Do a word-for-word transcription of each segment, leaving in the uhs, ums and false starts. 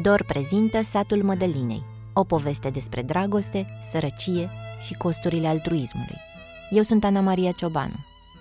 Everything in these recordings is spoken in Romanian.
Dor prezintă Satul Mădălinei, o poveste despre dragoste, sărăcie și costurile altruismului. Eu sunt Ana Maria Ciobanu.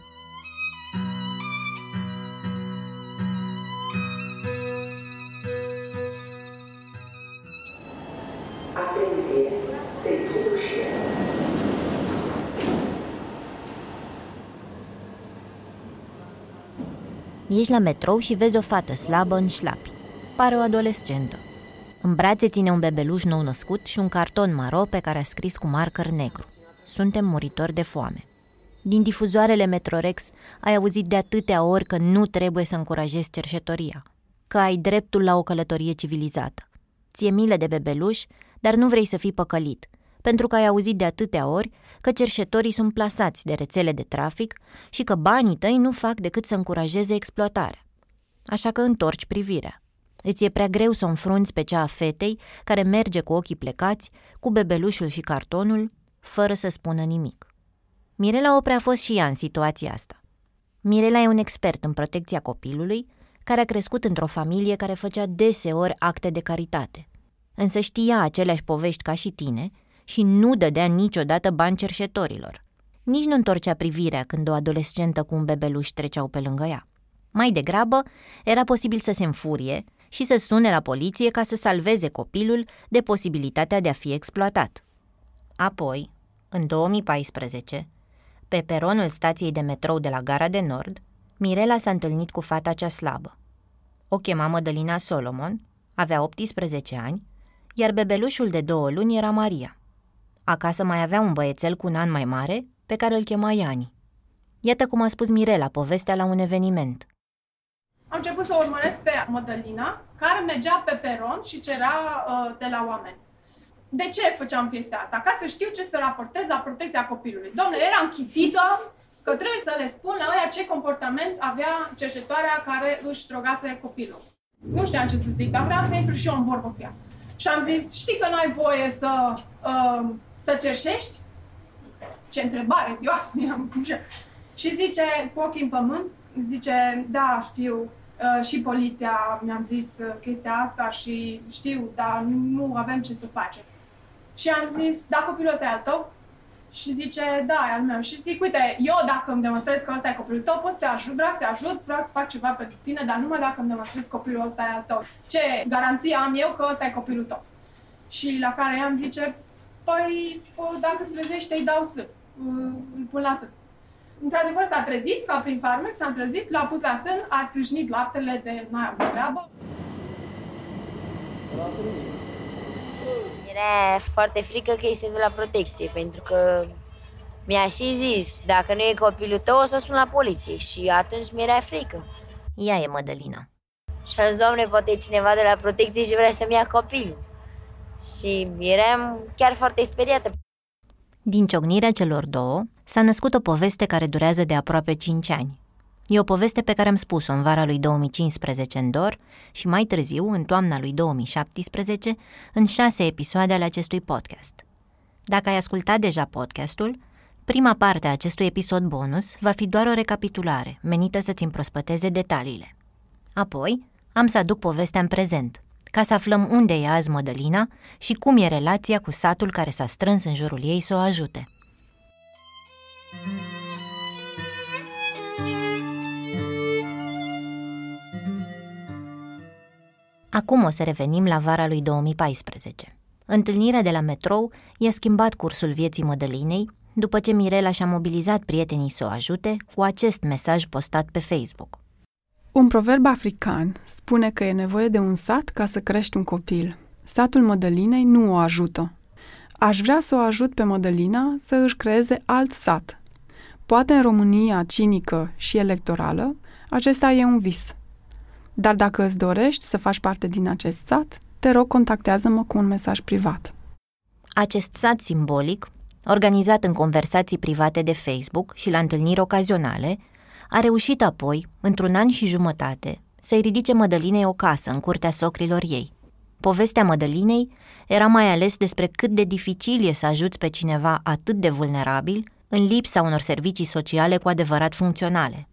Ești la metrou și vezi o fată slabă în șlapi. Pare o adolescentă. În brațe ține un bebeluș nou născut și un carton maro pe care a scris cu marker negru: Suntem muritori de foame. Din difuzoarele Metrorex ai auzit de atâtea ori că nu trebuie să încurajezi cerșetoria, că ai dreptul la o călătorie civilizată. Ție milă de bebeluș, dar nu vrei să fii păcălit, pentru că ai auzit de atâtea ori că cerșetorii sunt plasați de rețele de trafic și că banii tăi nu fac decât să încurajeze exploatarea. Așa că întorci privirea. Îți e prea greu să o înfrunți pe cea a fetei care merge cu ochii plecați, cu bebelușul și cartonul, fără să spună nimic. Mirela Oprea a fost și ea în situația asta. Mirela e un expert în protecția copilului, care a crescut într-o familie care făcea deseori acte de caritate. Însă știa aceleași povești ca și tine și nu dădea niciodată bani cerșetorilor. Nici nu întorcea privirea când o adolescentă cu un bebeluș treceau pe lângă ea. Mai degrabă, era posibil să se înfurie și să sune la poliție ca să salveze copilul de posibilitatea de a fi exploatat. Apoi, în două mii paisprezece, pe peronul stației de metrou de la Gara de Nord, Mirela s-a întâlnit cu fata cea slabă. O chema Mădălina Solomon, avea optsprezece ani, iar bebelușul de două luni era Maria. Acasă mai avea un băiețel cu un an mai mare, pe care îl chema Iani. Iată cum a spus Mirela povestea la un eveniment. Am început să o urmăresc pe Mădălina, care mergea pe peron și cerea uh, de la oameni. De ce făceam chestia asta? Ca să știu ce să raportez la protecția copilului. Dom'le, era închitită că trebuie să le spun la ăia ce comportament avea cercetoarea care își drogase copilul. Nu știam ce să zic, dar vreau să intru și eu în vorbă cu ea. Și am zis, știi că n-ai voie să, uh, să cerșești? Ce întrebare dioasă mi-am pus. Și zice, cu ochii în pământ, zice, da, știu, uh, și poliția mi-am zis uh, chestia asta și știu, dar nu avem ce să facem. Și am zis, da, copilul ăsta e al tău? Și zice, da, e al meu. Și zic, uite, eu dacă îmi demonstrez că ăsta e copilul tău, pot să te ajut, vreau să te ajut, vreau să fac ceva pentru tine, dar numai dacă îmi demonstrez că copilul ăsta e al tău. Ce garanție am eu că ăsta e copilul tău? Și la care ea îmi zice, păi, dacă se trezește, îi dau sân, îl pun la sân. Într-adevăr s-a trezit, ca prin farmec, s-a trezit, l-a pus la sân, a țâșnit laptele de n-aia de treabă. Era foarte frică că este de la protecție, pentru că mi-a și zis, dacă nu e copilul tău, o să sun la poliție și atunci mi-era frică. Ea e Mădălina. Și am zis, Doamne, poate e cineva de la protecție și vrea să-mi ia copilul. Și eram chiar foarte speriată. Din ciocnirea celor două s-a născut o poveste care durează de aproape cinci ani. E o poveste pe care am spus-o în vara lui două mii cincisprezece în Dor și mai târziu, în toamna lui două mii șaptesprezece, în șase episoade ale acestui podcast. Dacă ai ascultat deja podcastul, prima parte a acestui episod bonus va fi doar o recapitulare, menită să-ți împrospăteze detaliile. Apoi, am să aduc povestea în prezent, ca să aflăm unde e azi Mădălina și cum e relația cu satul care s-a strâns în jurul ei să o ajute. Acum o să revenim la vara lui două mii paisprezece. Întâlnirea de la metrou i-a schimbat cursul vieții Mădălinei după ce Mirela și-a mobilizat prietenii să o ajute cu acest mesaj postat pe Facebook. Un proverb african spune că e nevoie de un sat ca să crești un copil. Satul Mădălinei nu o ajută. Aș vrea să o ajut pe Mădălina să își creeze alt sat. Poate în România cinică și electorală, acesta e un vis. Dar dacă îți dorești să faci parte din acest sat, te rog, contactează-mă cu un mesaj privat. Acest sat simbolic, organizat în conversații private de Facebook și la întâlniri ocazionale, a reușit apoi, într-un an și jumătate, să-i ridice Mădălinei o casă în curtea socrilor ei. Povestea Mădălinei era mai ales despre cât de dificil e să ajuți pe cineva atât de vulnerabil în lipsa unor servicii sociale cu adevărat funcționale.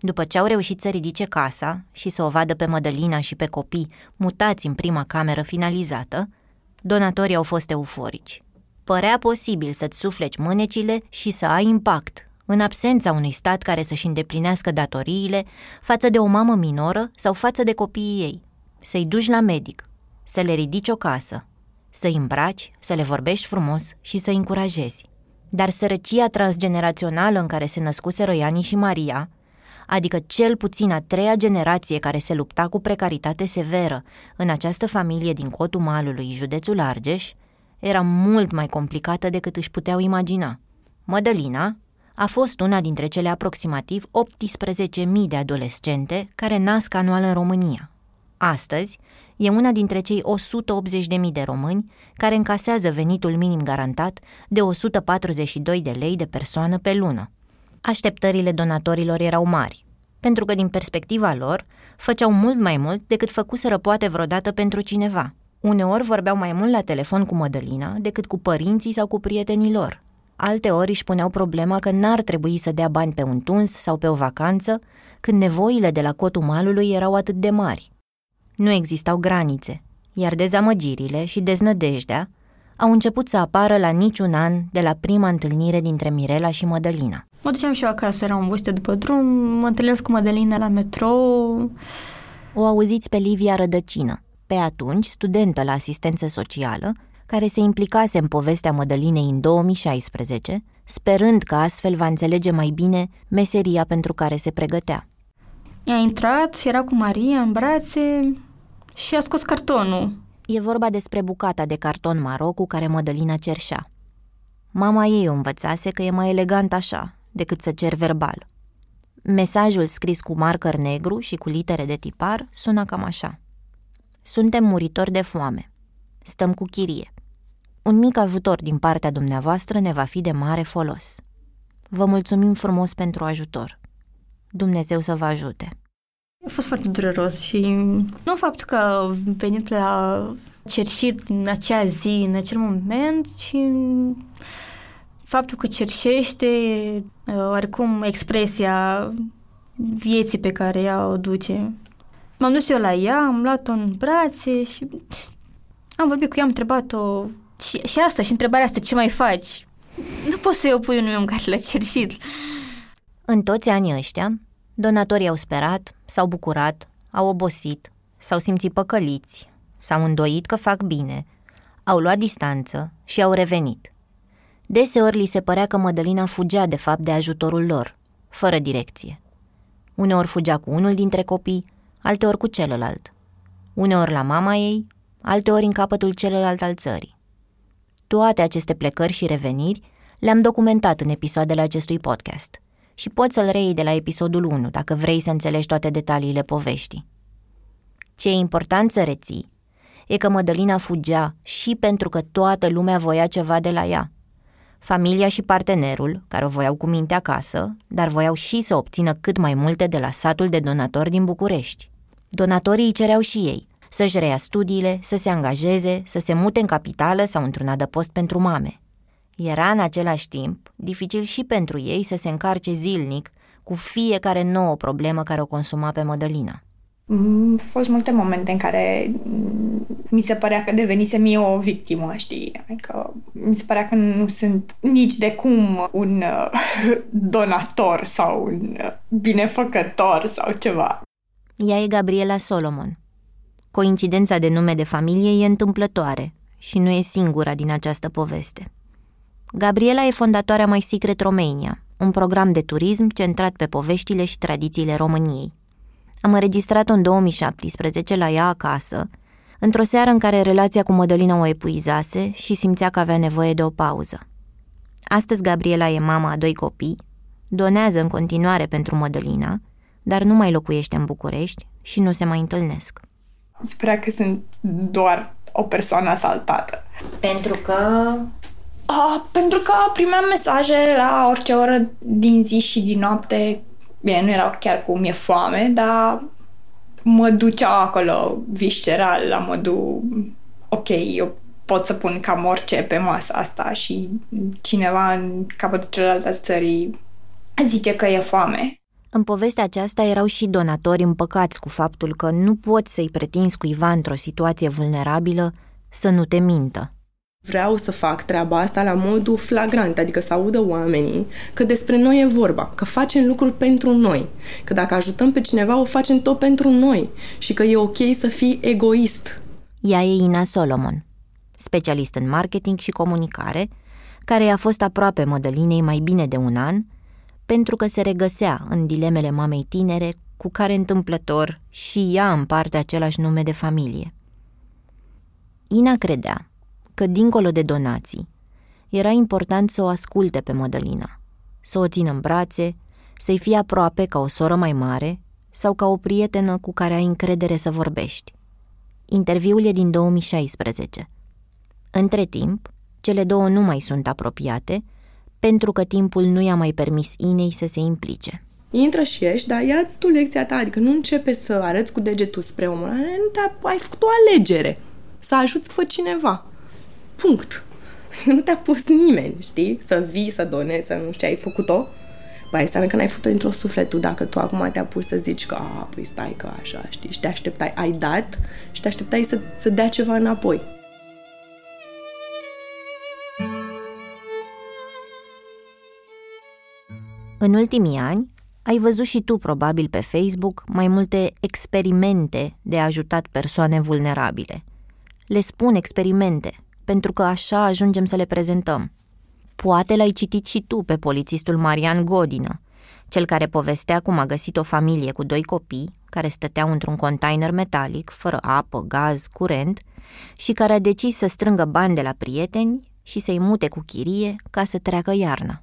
După ce au reușit să ridice casa și să o vadă pe Mădălina și pe copii mutați în prima cameră finalizată, donatorii au fost euforici. Părea posibil să-ți sufleci mânecile și să ai impact, în absența unui stat care să-și îndeplinească datoriile față de o mamă minoră sau față de copiii ei. Să-i duci la medic, să le ridici o casă, să-i îmbraci, să le vorbești frumos și să-i încurajezi. Dar sărăcia transgenerațională în care se născuseră Iani și Maria, adică cel puțin a treia generație care se lupta cu precaritate severă în această familie din Cotul Malului, județul Argeș, era mult mai complicată decât își puteau imagina. Mădălina a fost una dintre cele aproximativ optsprezece mii de adolescente care nasc anual în România. Astăzi, e una dintre cei o sută optzeci de mii de români care încasează venitul minim garantat de o sută patruzeci și doi de lei de persoană pe lună. Așteptările donatorilor erau mari, pentru că din perspectiva lor făceau mult mai mult decât făcuseră poate vreodată pentru cineva. Uneori vorbeau mai mult la telefon cu Mădălina decât cu părinții sau cu prietenii lor. Alteori își puneau problema că n-ar trebui să dea bani pe un tuns sau pe o vacanță, când nevoile de la Cotul Malului erau atât de mari. Nu existau granițe, iar dezamăgirile și deznădejdea au început să apară la niciun an de la prima întâlnire dintre Mirela și Mădălina. Mă duceam și eu acasă, eram obosită după drum, mă întâlnesc cu Mădălina la metrou. O auziți pe Livia Rădăcină, pe atunci studentă la asistență socială, care se implicase în povestea Mădălinei în două mii șaisprezece, sperând că astfel va înțelege mai bine meseria pentru care se pregătea. A intrat, era cu Maria în brațe și a scos cartonul. E vorba despre bucata de carton maro cu care Mădălina cerșea. Mama ei o învățase că e mai elegant așa decât să cer verbal. Mesajul scris cu marker negru și cu litere de tipar sună cam așa: suntem muritori de foame. Stăm cu chirie. Un mic ajutor din partea dumneavoastră ne va fi de mare folos. Vă mulțumim frumos pentru ajutor. Dumnezeu să vă ajute. A fost foarte dureros și nu faptul că a venit la cerșit în acea zi, în acel moment, ci faptul că cerșește oarecum expresia vieții pe care ea o duce. M-am dus eu la ea, am luat-o în brațe și am vorbit cu ea, am întrebat-o și, și asta, și întrebarea asta, ce mai faci? Nu poți să-i opui unui om care l-a cerșit. În toți anii ăștia, donatorii au sperat, s-au bucurat, au obosit, s-au simțit păcăliți, s-au îndoit că fac bine, au luat distanță și au revenit. Deseori li se părea că Mădălina fugea de fapt de ajutorul lor, fără direcție. Uneori fugea cu unul dintre copii, alteori cu celălalt. Uneori la mama ei, alteori în capătul celălalt al țării. Toate aceste plecări și reveniri le-am documentat în episoadele acestui podcast și poți să-l reiei de la episodul unu dacă vrei să înțelegi toate detaliile poveștii. Ce e important să reții e că Mădălina fugea și pentru că toată lumea voia ceva de la ea. Familia și partenerul, care o voiau cu minte acasă, dar voiau și să obțină cât mai multe de la satul de donatori din București. Donatorii îi cereau și ei să-și reia studiile, să se angajeze, să se mute în capitală sau într-un adăpost pentru mame. Era în același timp dificil și pentru ei să se încarce zilnic cu fiecare nouă problemă care o consuma pe Mădălina. Au fost multe momente în care mi se părea că devenisem eu o victimă, știi? Adică mi se părea că nu sunt nici de cum un donator sau un binefăcător sau ceva. Ea e Gabriela Solomon. Coincidența de nume de familie e întâmplătoare și nu e singura din această poveste. Gabriela e fondatoarea My Secret Romania, un program de turism centrat pe poveștile și tradițiile României. Am înregistrat-o în două mii șaptesprezece la ea acasă, într-o seară în care relația cu Mădălina o epuizase și simțea că avea nevoie de o pauză. Astăzi Gabriela e mama a doi copii, donează în continuare pentru Mădălina, dar nu mai locuiește în București și nu se mai întâlnesc. Se părea că sunt doar o persoană asaltată. Pentru că... A, pentru că primeam mesaje la orice oră din zi și din noapte. Bine, nu erau chiar cum e foame, dar mă duceau acolo visceral la modul ok, eu pot să pun cam orice pe masa asta și cineva în capătul celălalt al țării zice că e foame. În povestea aceasta erau și donatori împăcați cu faptul că nu poți să-i pretinzi cuiva într-o situație vulnerabilă să nu te mintă. Vreau să fac treaba asta la modul flagrant, adică să audă oamenii că despre noi e vorba, că facem lucruri pentru noi, că dacă ajutăm pe cineva o facem tot pentru noi și că e ok să fii egoist. Ea e Ina Solomon, specialist în marketing și comunicare, care i-a fost aproape Mădălinei mai bine de un an, pentru că se regăsea în dilemele mamei tinere cu care întâmplător și ea împarte același nume de familie. Ina credea că, dincolo de donații, era important să o asculte pe Mădălina, să o țină în brațe, să-i fie aproape ca o soră mai mare sau ca o prietenă cu care ai încredere să vorbești. Interviul e din două mii șaisprezece. Între timp, cele două nu mai sunt apropiate, pentru că timpul nu i-a mai permis Inei să se implice. Intră și ieși, dar ia-ți tu lecția ta, adică nu începe să arăți cu degetul spre omul ăla, nu te-a, ai făcut o alegere, să ajuți pe cineva. Punct. Nu te-a pus nimeni, știi? Să vii, să donezi, să nu știu, ai făcut-o. Ba, este că n-ai făcut-o dintr-o sufletul, dacă tu acum te-a pus să zici că, a, păi stai că așa, știi, și te așteptai, ai dat și te așteptai să, să dea ceva înapoi. În ultimii ani, ai văzut și tu probabil pe Facebook mai multe experimente de ajutat persoane vulnerabile. Le spun experimente, pentru că așa ajungem să le prezentăm. Poate l-ai citit și tu pe polițistul Marian Godină, cel care povestea cum a găsit o familie cu doi copii care stăteau într-un container metalic, fără apă, gaz, curent, și care a decis să strângă bani de la prieteni și să-i mute cu chirie ca să treacă iarna.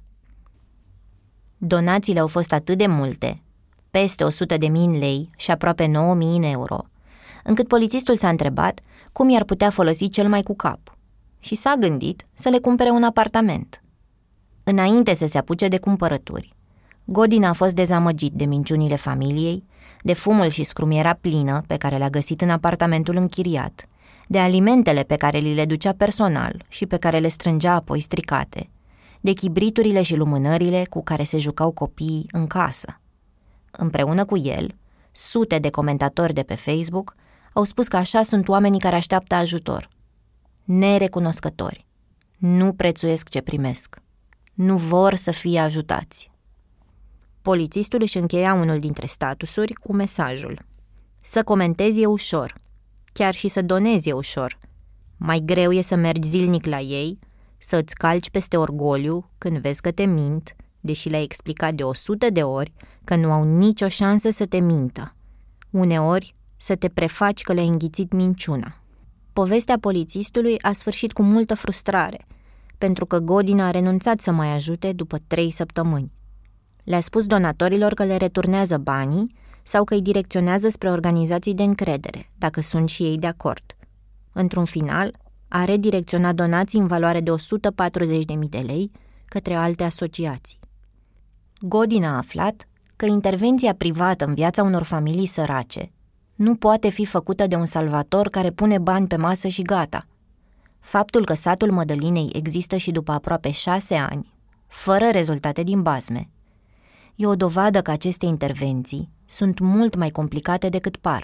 Donațiile au fost atât de multe, peste o sută de mii în lei și aproape nouă mii în euro, încât polițistul s-a întrebat cum i-ar putea folosi cel mai cu cap și s-a gândit să le cumpere un apartament. Înainte să se apuce de cumpărături, Godin a fost dezamăgit de minciunile familiei, de fumul și scrumiera plină pe care le-a găsit în apartamentul închiriat, de alimentele pe care li le ducea personal și pe care le strângea apoi stricate, de chibriturile și lumânările cu care se jucau copiii în casă. Împreună cu el, sute de comentatori de pe Facebook au spus că așa sunt oamenii care așteaptă ajutor. Nerecunoscători. Nu prețuiesc ce primesc. Nu vor să fie ajutați. Polițistul își încheia unul dintre statusuri cu mesajul: să comentezi e ușor, chiar și să donezi e ușor. Mai greu e să mergi zilnic la ei, să îți calci peste orgoliu când vezi că te mint, deși le-ai explicat de o sută de ori că nu au nicio șansă să te mintă. Uneori să te prefaci că le-ai înghițit minciuna. Povestea polițistului a sfârșit cu multă frustrare, pentru că Godin a renunțat să mai ajute după trei săptămâni. Le-a spus donatorilor că le returnează banii sau că îi direcționează spre organizații de încredere, dacă sunt și ei de acord. Într-un final, a redirecționat donații în valoare de o sută patruzeci de mii de lei către alte asociații. Godin a aflat că intervenția privată în viața unor familii sărace nu poate fi făcută de un salvator care pune bani pe masă și gata. Faptul că satul Mădălinei există și după aproape șase ani, fără rezultate din bazme, e o dovadă că aceste intervenții sunt mult mai complicate decât par.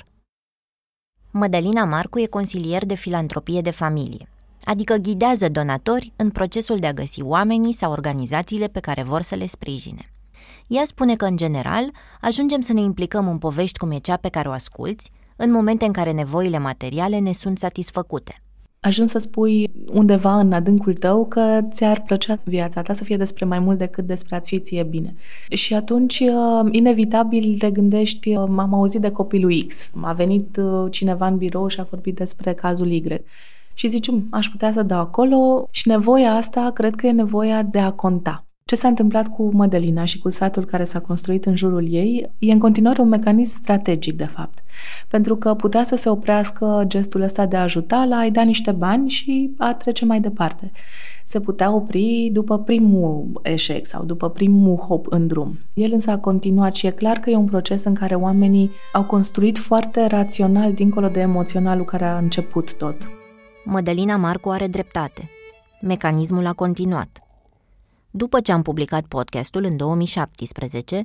Mădălina Marcu e consilier de filantropie de familie, adică ghidează donatori în procesul de a găsi oamenii sau organizațiile pe care vor să le sprijine. Ea spune că, în general, ajungem să ne implicăm în povești cum e cea pe care o asculți, în momente în care nevoile materiale ne sunt satisfăcute. Ajungi să spui undeva în adâncul tău că ți-ar plăcea viața ta să fie despre mai mult decât despre a-ți fi ție bine. Și atunci, inevitabil, te gândești, am auzit de copilul X, a venit cineva în birou și a vorbit despre cazul Y. Și zici, aș putea să dau acolo și nevoia asta, cred că e nevoia de a conta. Ce s-a întâmplat cu Mădălina și cu satul care s-a construit în jurul ei e în continuare un mecanism strategic, de fapt. Pentru că putea să se oprească gestul ăsta de a ajuta la a-i da niște bani și a trece mai departe. Se putea opri după primul eșec sau după primul hop în drum. El însă a continuat și e clar că e un proces în care oamenii au construit foarte rațional dincolo de emoționalul care a început tot. Mădălina Marcu are dreptate. Mecanismul a continuat. După ce am publicat podcastul în două mii șaptesprezece,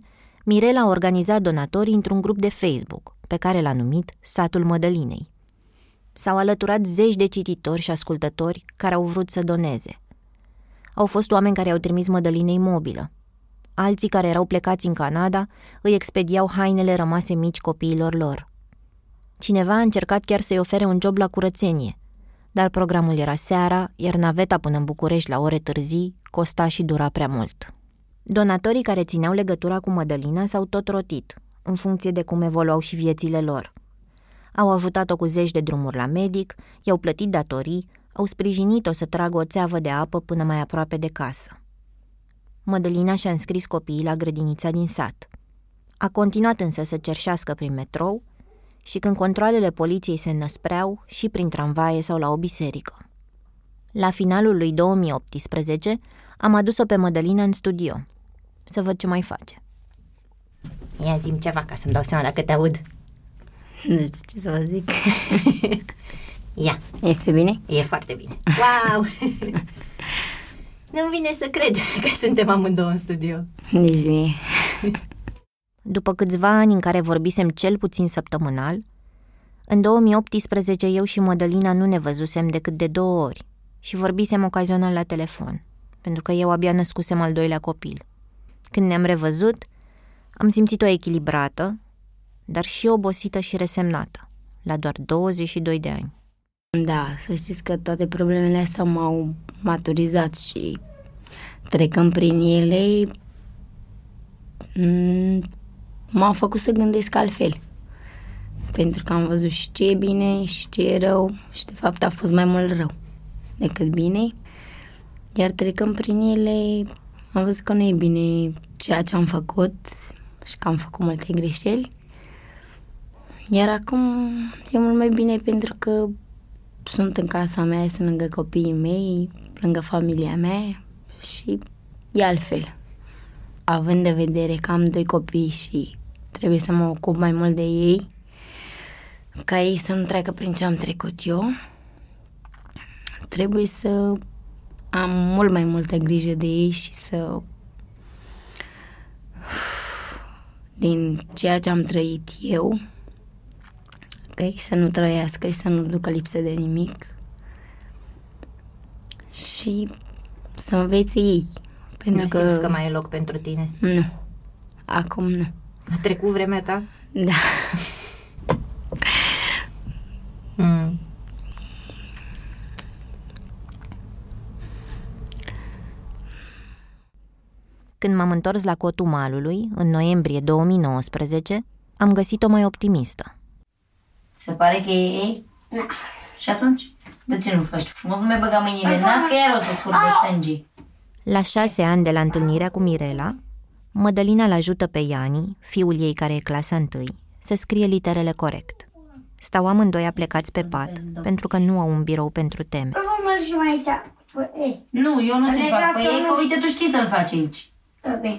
Mirela a organizat donatorii într-un grup de Facebook, pe care l-a numit Satul Mădălinei. S-au alăturat zeci de cititori și ascultători care au vrut să doneze. Au fost oameni care au trimis Mădălinei mobilă. Alții care erau plecați în Canada îi expediau hainele rămase mici copiilor lor. Cineva a încercat chiar să-i ofere un job la curățenie, dar programul era seara, iar naveta până în București la ore târzii costa și dura prea mult. Donatorii care țineau legătura cu Mădălina s-au tot rotit, în funcție de cum evoluau și viețile lor. Au ajutat-o cu zeci de drumuri la medic, i-au plătit datorii, au sprijinit-o să tragă o țeavă de apă până mai aproape de casă. Mădălina și-a înscris copiii la grădinița din sat. A continuat însă să cerșească prin metrou și când controalele poliției se înăspreau și prin tramvaie sau la o biserică. La finalul lui două mii optsprezece am adus-o pe Mădălina în studio, să văd ce mai face. Ia zi-mi ceva ca să-mi dau seama dacă te aud. Nu știu ce să vă zic. Ia. Este bine? E foarte bine. Wow! Nu-mi vine să cred că suntem amândouă în studio. Nici mie. După câțiva ani în care vorbisem cel puțin săptămânal, în două mii optsprezece eu și Mădălina nu ne văzusem decât de două ori și vorbisem ocazional la telefon, pentru că eu abia născusem al doilea copil. Când ne-am revăzut, am simțit-o echilibrată, dar și obosită și resemnată, la doar douăzeci și doi de ani. Da, să știți că toate problemele astea m-au maturizat și trecând prin ele m-au făcut să gândesc altfel. Pentru că am văzut și ce e bine și ce e rău și de fapt a fost mai mult rău decât bine. Iar trecând prin ele am văzut că nu e bine ceea ce am făcut și că am făcut multe greșeli. Iar acum e mult mai bine pentru că sunt în casa mea, sunt lângă copiii mei, lângă familia mea și e altfel. Având de vedere că am doi copii și trebuie să mă ocup mai mult de ei, ca ei să nu treacă prin ce am trecut eu, trebuie să am mult mai multă grijă de ei și să, din ceea ce am trăit eu, că ei să nu trăiască și să nu ducă lipsă de nimic și să învețe ei. Pentru nu că... simți că mai e loc pentru tine? Nu. Acum nu. A trecut vremea ta? Da. Mm. Când m-am întors la cotul malului, în noiembrie două mii nouăsprezece, am găsit-o mai optimistă. Se pare că e ei? Da. Și atunci? De ce nu faci frumos? Nu mai băga mâinile în nas, că iar o să scurg de sânge. La șase ani de la întâlnirea cu Mirela, Mădălina îl ajută pe Iani, fiul ei care e clasa întâi, să scrie literele corect. Stau amândoi aplecați pe pat, pentru că nu au un birou pentru teme. Nu, eu nu ți-l fac. Păi e că uite, tu știi să-l faci aici. Ok.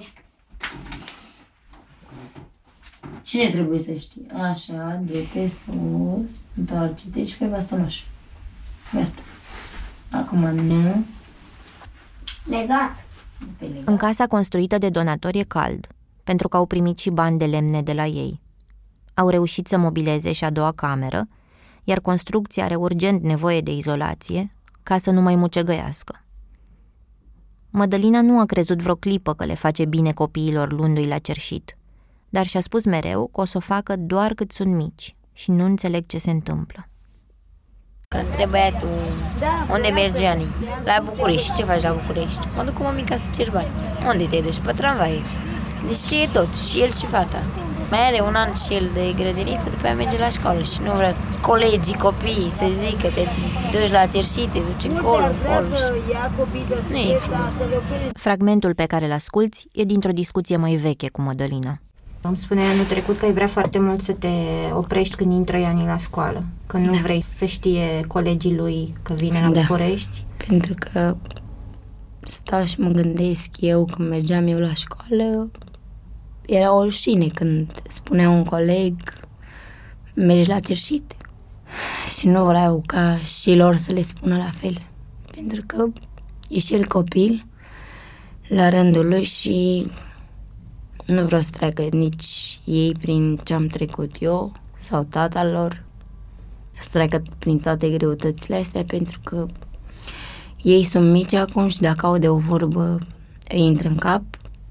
Cine trebuie să știe? Așa, du-te sus, întoarce-te și pe bastonaș. Gata. Acum nu. Legat. În casa construită de donatori e cald, pentru că au primit și bani de lemne de la ei. Au reușit să mobileze și a doua cameră, iar construcția are urgent nevoie de izolație, ca să nu mai mucegăiască. Mădălina nu a crezut vreo clipă că le face bine copiilor luându-i la cerșit, dar și-a spus mereu că o să o facă doar cât sunt mici și nu înțeleg ce se întâmplă. Când întrebai tu unde mergi, Ani? La București. Ce faci la București? Mă duc cu mămica să cer bani. Unde te duci? Pe tramvaie. Deci știe tot, și el și fata. Mai are un an și el de grădiniță, după aia merge la școală și nu vrea colegii, copiii să zică, te duci la cerșit, te duci încolo, încolo. Nu e frumos. Fragmentul pe care îl asculți e dintr-o discuție mai veche cu Mădălina. Îmi spuneai anul trecut că ai vrea foarte mult să te oprești când intră Iani la școală, că nu da. vrei să știe colegii lui că vine la da. București. Pentru că stau și mă gândesc eu, când mergeam eu la școală, era o rușine când spunea un coleg, mergi la cerșit. Și nu vreau ca și lor să le spună la fel. Pentru că e și el copil la rândul lui și Nu vreau să treacă nici ei prin ce am trecut eu sau tata lor, să treacă prin toate greutățile astea, pentru că ei sunt mici acum și dacă au de o vorbă îi intră în cap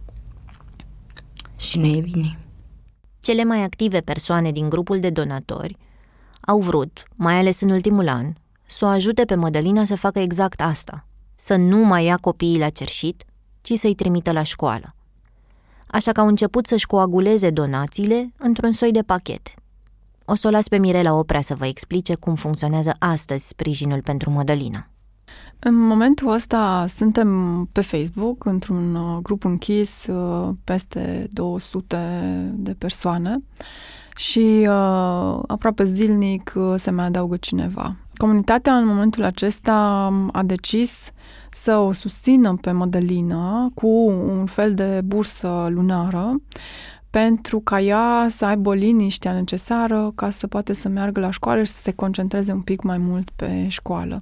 și nu e bine. Cele mai active persoane din grupul de donatori au vrut, mai ales în ultimul an, să o ajute pe Mădălina să facă exact asta, să nu mai ia copiii la cerșit, ci să-i trimită la școală. Așa că au început să-și coaguleze donațiile într-un soi de pachete. O să o las pe Mirela Oprea să vă explice cum funcționează astăzi sprijinul pentru Mădălina. În momentul ăsta suntem pe Facebook, într-un grup închis, peste două sute de persoane și aproape zilnic se mai adaugă cineva. Comunitatea în momentul acesta a decis să o susțină pe Mădălina cu un fel de bursă lunară pentru ca ea să aibă liniștea necesară ca să poată să meargă la școală și să se concentreze un pic mai mult pe școală.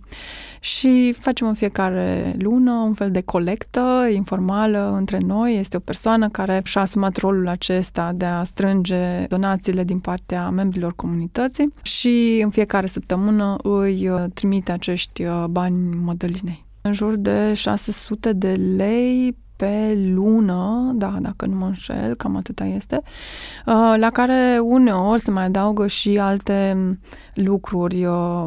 Și facem în fiecare lună un fel de colectă informală între noi. Este o persoană care și-a asumat rolul acesta de a strânge donațiile din partea membrilor comunității și în fiecare săptămână îi trimite acești bani Mădălinei. În jur de șase sute de lei pe lună, da, dacă nu mă înșel, cam atâta este, la care uneori se mai adaugă și alte lucruri,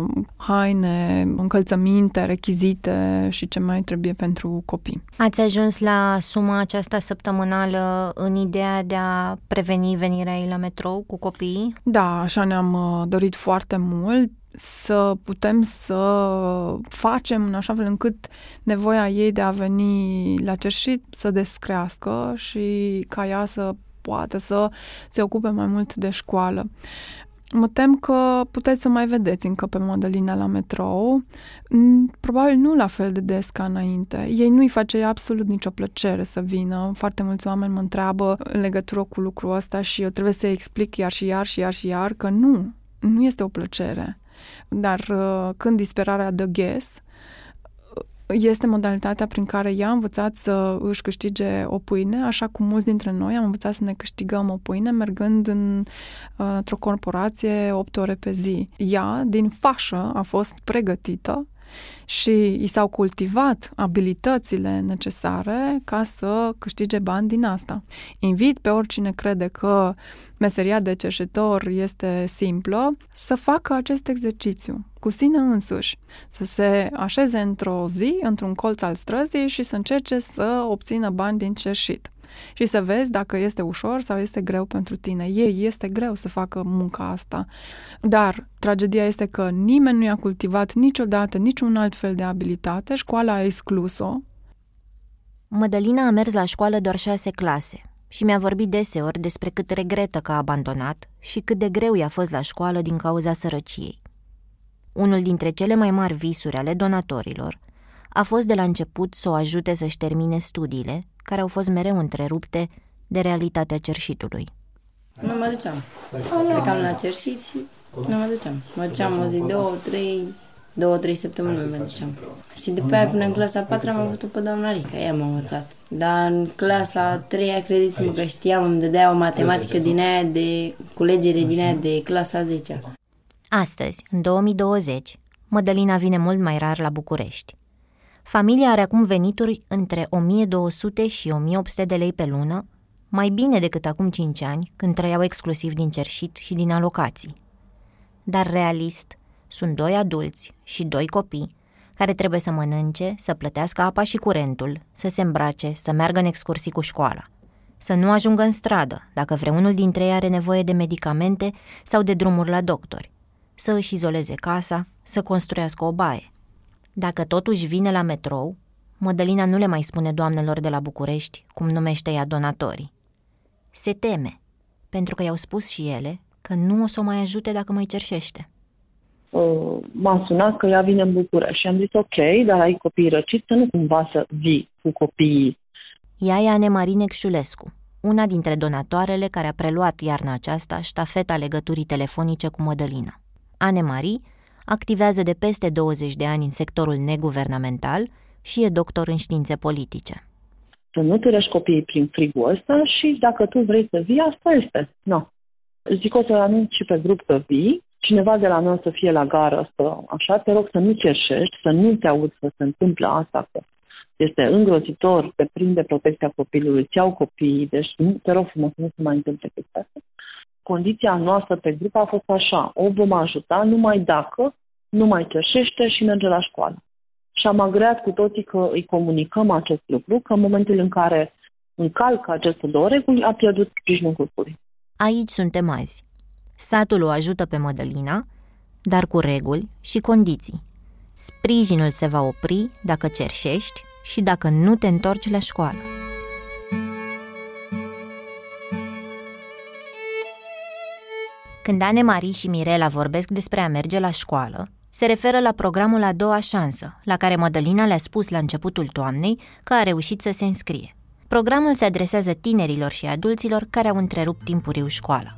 haine, încălțăminte, rechizite și ce mai trebuie pentru copii. Ați ajuns la suma aceasta săptămânală în ideea de a preveni venirea ei la metrou cu copiii? Da, așa ne-am dorit foarte mult, să putem să facem în așa fel încât nevoia ei de a veni la cerșit să descrească și ca ea să poată să se ocupe mai mult de școală. Mă tem că puteți să mai vedeți încă pe Mădălina la metrou, probabil nu la fel de des ca înainte. Ei nu-i face absolut nicio plăcere să vină. Foarte mulți oameni mă întreabă în legătură cu lucrul ăsta și eu trebuie să-i explic iar și iar și iar și iar că nu, nu este o plăcere. Dar când disperarea dă ghes, este modalitatea prin care ea a învățat să își câștige o pâine, așa cum mulți dintre noi am învățat să ne câștigăm o pâine mergând în, într-o corporație opt ore pe zi. Ea, din fașă, a fost pregătită și i s-au cultivat abilitățile necesare ca să câștige bani din asta. Invit pe oricine crede că meseria de cerșetor este simplă să facă acest exercițiu cu sine însuși, să se așeze într-o zi, într-un colț al străzii și să încerce să obțină bani din cerșit. Și să vezi dacă este ușor sau este greu pentru tine. Ei este greu să facă munca asta. Dar tragedia este că nimeni nu i-a cultivat niciodată niciun alt fel de abilitate, școala a exclus-o. Mădălina a mers la școală doar șase clase și mi-a vorbit deseori despre cât regretă că a abandonat și cât de greu i-a fost la școală din cauza sărăciei. Unul dintre cele mai mari visuri ale donatorilor a fost de la început să o ajute să-și termine studiile, care au fost mereu întrerupte de realitatea cerșitului. Nu mă duceam. Plecam la cerșit și nu mă duceam. Mă duceam o zi, două, trei, două, trei săptămâni nu mă duceam. Și după aia până în clasa a patra am avut-o pe doamna Rica, ea m-a învățat. Dar în clasa a treia, credeți-mă că știam, îmi dădea o matematică din aia de culegere din aia de clasa a zecea. Astăzi, în două mii douăzeci, Mădălina vine mult mai rar la București. Familia are acum venituri între o mie două sute și o mie opt sute de lei pe lună, mai bine decât acum cinci ani, când trăiau exclusiv din cerșit și din alocații. Dar realist, sunt doi adulți și doi copii care trebuie să mănânce, să plătească apa și curentul, să se îmbrace, să meargă în excursii cu școala, să nu ajungă în stradă dacă vreunul dintre ei are nevoie de medicamente sau de drumuri la doctori, să își izoleze casa, să construiască o baie. Dacă totuși vine la metrou, Mădălina nu le mai spune doamnelor de la București cum numește ea donatorii. Se teme, pentru că i-au spus și ele că nu o să o mai ajute dacă mai cerșește. Uh, m-a sunat că ea vine în București și am zis ok, dar ai copii răciți, să nu cumva să vii cu copiii. Ea e Anemarie Necșulescu, una dintre donatoarele care a preluat iarna aceasta ștafeta legăturii telefonice cu Mădălina. Anemarie activează de peste douăzeci de ani în sectorul neguvernamental și e doctor în științe politice. să nu târăști copiii prin frigul ăsta și dacă tu vrei să vii, asta este. Nu. Zic, o să anunț și pe grup că vii, cineva de la noi să fie la gară, să, așa, te rog să nu cerșești, să nu te auzi să se întâmplă asta, că este îngrozitor, te prinde protecția copilului, îți iau copiii, deci te rog frumos să nu se mai întâmple chestia asta. Condiția noastră pe grup a fost așa, o vom ajuta numai dacă nu mai cerșește și merge la școală. Și am agreat cu toții că îi comunicăm acest lucru, că în momentul în care încalcă aceste două reguli, a pierdut sprijinul grupului. Aici suntem azi. Satul o ajută pe Mădălina, dar cu reguli și condiții. Sprijinul se va opri dacă cerșești și dacă nu te întorci la școală. Când Anne-Marie și Mirela vorbesc despre a merge la școală, se referă la programul A doua șansă, la care Mădălina le-a spus la începutul toamnei că a reușit să se înscrie. Programul se adresează tinerilor și adulților care au întrerupt timpuriu școala.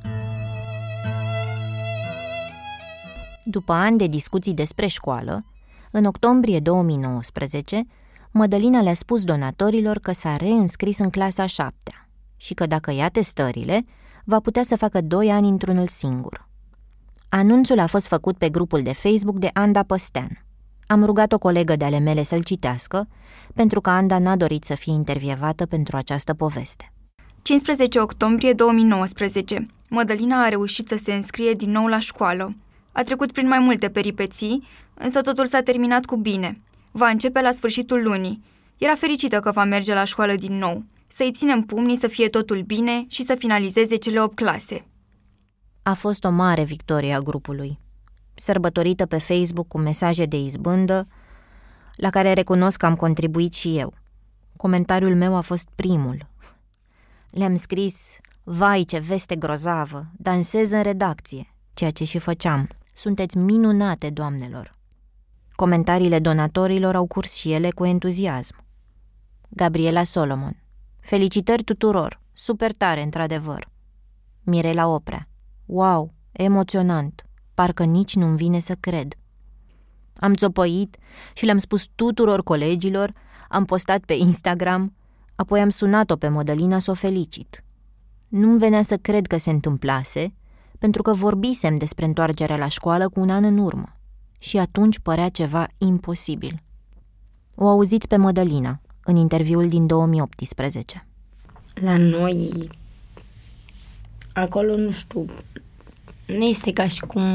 După ani de discuții despre școală, în octombrie două mii nouăsprezece, Mădălina le-a spus donatorilor că s-a reînscris în clasa a șaptea și că dacă ia testările, va putea să facă doi ani într-unul singur. Anunțul a fost făcut pe grupul de Facebook de Anda Păstean. Am rugat o colegă de ale mele să-l citească, pentru că Anda n-a dorit să fie intervievată pentru această poveste. cincisprezece octombrie două mii nouăsprezece. Mădălina a reușit să se înscrie din nou la școală. A trecut prin mai multe peripeții, însă totul s-a terminat cu bine. Va începe la sfârșitul lunii. Era fericită că va merge la școală din nou. Să-i ținem pumnii să fie totul bine și să finalizeze cele opt clase. A fost o mare victorie a grupului, sărbătorită pe Facebook cu mesaje de izbândă, la care recunosc că am contribuit și eu. Comentariul meu a fost primul. Le-am scris, vai ce veste grozavă, dansez în redacție, ceea ce și făceam. Sunteți minunate, doamnelor. Comentariile donatorilor au curs și ele cu entuziasm. Gabriela Solomon: felicitări tuturor, super tare, într-adevăr. Mirela Oprea: wow, emoționant, parcă nici nu-mi vine să cred. Am țopăit și le-am spus tuturor colegilor, am postat pe Instagram, apoi am sunat-o pe Mădălina să o felicit. Nu-mi venea să cred că se întâmplase, pentru că vorbisem despre întoarcerea la școală cu un an în urmă și atunci părea ceva imposibil. O auziți pe Mădălina în interviul din două mii optsprezece. La noi, acolo, nu știu, nu este ca și cum,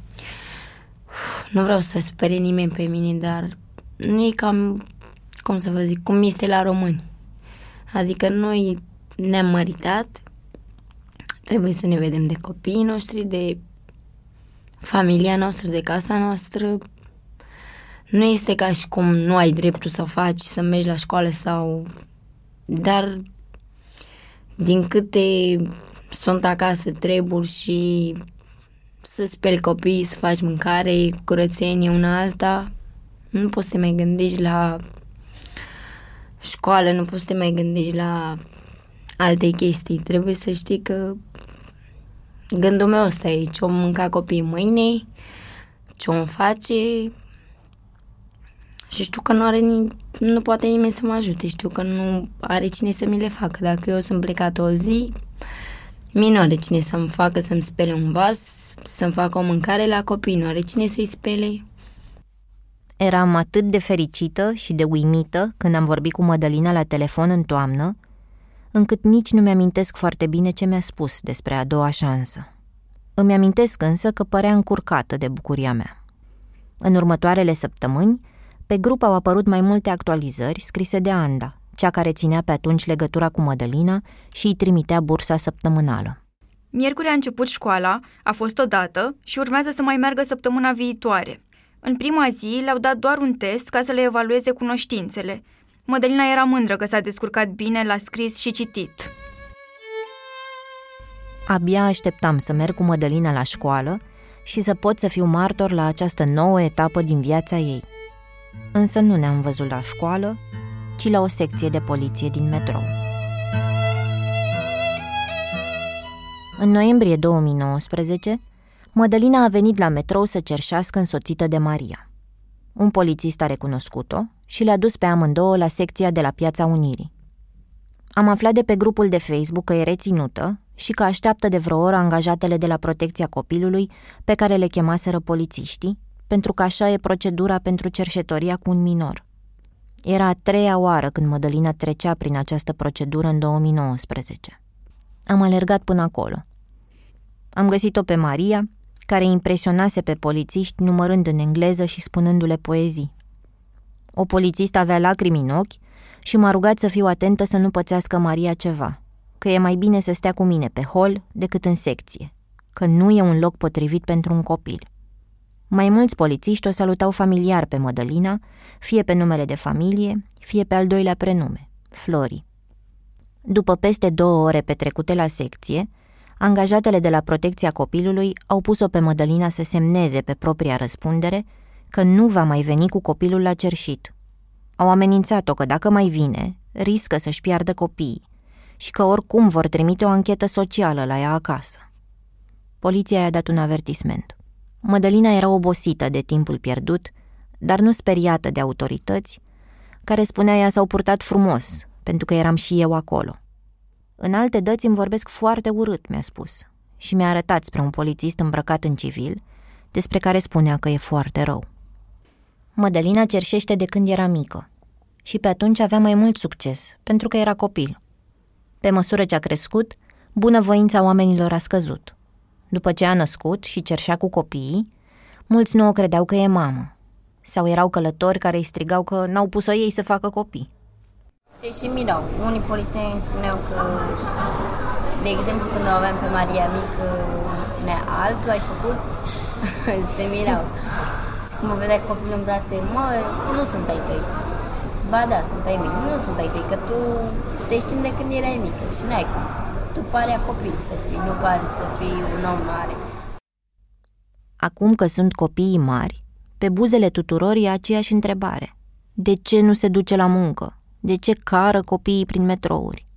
nu vreau să spere nimeni pe mine, dar nu e cam, cum să vă zic, cum este la români. Adică noi ne-am măritat, trebuie să ne vedem de copiii noștri, de familia noastră, de casa noastră. Nu este ca și cum nu ai dreptul să faci, să mergi la școală sau... Dar din câte sunt acasă treburi și să speli copiii, să faci mâncare, curățenie una alta, nu poți să te mai gândești la școală, nu poți să te mai gândești la alte chestii. Trebuie să știi că gândul meu ăsta e ce-o mânca copiii mâine, ce-o face, și știu că nu are ni- nu poate nimeni să mă ajute, știu că nu are cine să mi le facă. Dacă eu sunt plecată o zi, mie nu are cine să-mi facă, să-mi spele un vas, să-mi facă o mâncare la copii, nu are cine să-i spele. Eram atât de fericită și de uimită când am vorbit cu Mădălina la telefon în toamnă, încât nici nu mi-amintesc foarte bine ce mi-a spus despre a doua șansă. Îmi amintesc însă că părea încurcată de bucuria mea. În următoarele săptămâni, pe grup au apărut mai multe actualizări scrise de Anda, cea care ținea pe atunci legătura cu Mădălina și îi trimitea bursa săptămânală. Miercuri a început școala, a fost o dată și urmează să mai meargă săptămâna viitoare. În prima zi le-au dat doar un test ca să le evalueze cunoștințele. Mădălina era mândră că s-a descurcat bine la scris și citit. Abia așteptam să merg cu Mădălina la școală și să pot să fiu martor la această nouă etapă din viața ei. Însă nu ne-am văzut la școală, ci la o secție de poliție din metrou. În noiembrie două mii nouăsprezece, Mădălina a venit la metrou să cerșească însoțită de Maria. Un polițist a recunoscut-o și le-a dus pe amândouă la secția de la Piața Unirii. Am aflat de pe grupul de Facebook că e reținută și că așteaptă de vreo oră angajatele de la protecția copilului pe care le chemaseră polițiștii, pentru că așa e procedura pentru cerșetoria cu un minor. Era a treia oară când Mădălina trecea prin această procedură în două mii nouăsprezece. Am alergat până acolo. Am găsit-o pe Maria, care impresionase pe polițiști numărând în engleză și spunându-le poezii. O polițistă avea lacrimi în ochi și m-a rugat să fiu atentă să nu pățească Maria ceva, că e mai bine să stea cu mine pe hol decât în secție, că nu e un loc potrivit pentru un copil. Mai mulți polițiști o salutau familiar pe Mădălina, fie pe numele de familie, fie pe al doilea prenume, Flori. După peste două ore petrecute la secție, angajatele de la protecția copilului au pus-o pe Mădălina să semneze pe propria răspundere că nu va mai veni cu copilul la cerșit. Au amenințat-o că dacă mai vine, riscă să-și piardă copiii și că oricum vor trimite o anchetă socială la ea acasă. Poliția i-a dat un avertisment. Mădălina era obosită de timpul pierdut, dar nu speriată de autorități, care spunea ea s-au purtat frumos, pentru că eram și eu acolo. În alte dăți îmi vorbesc foarte urât, mi-a spus, și mi-a arătat spre un polițist îmbrăcat în civil, despre care spunea că e foarte rău. Mădălina cerșește de când era mică și pe atunci avea mai mult succes, pentru că era copil. Pe măsură ce a crescut, bunăvoința oamenilor a scăzut. După ce a născut și cerșea cu copiii, mulți nu o credeau că e mamă, sau erau călători care îi strigau că n-au pus-o ei să facă copii. Se și mirau. Unii polițieni îmi spuneau că, de exemplu, când o aveam pe Maria mică, îmi spunea altul ai făcut, se mirau. Și cum o vedea copilul în brațe, mă, nu sunt ai tăi. Ba da, sunt ai mei. Nu sunt ai tăi, că tu te știm de când erai mică și n-ai cum. Tu pari a copil să fii, nu pari să fii un om mare. Acum că sunt copiii mari, pe buzele tuturor e aceeași întrebare. De ce nu se duce la muncă? De ce cară copiii prin metrouri?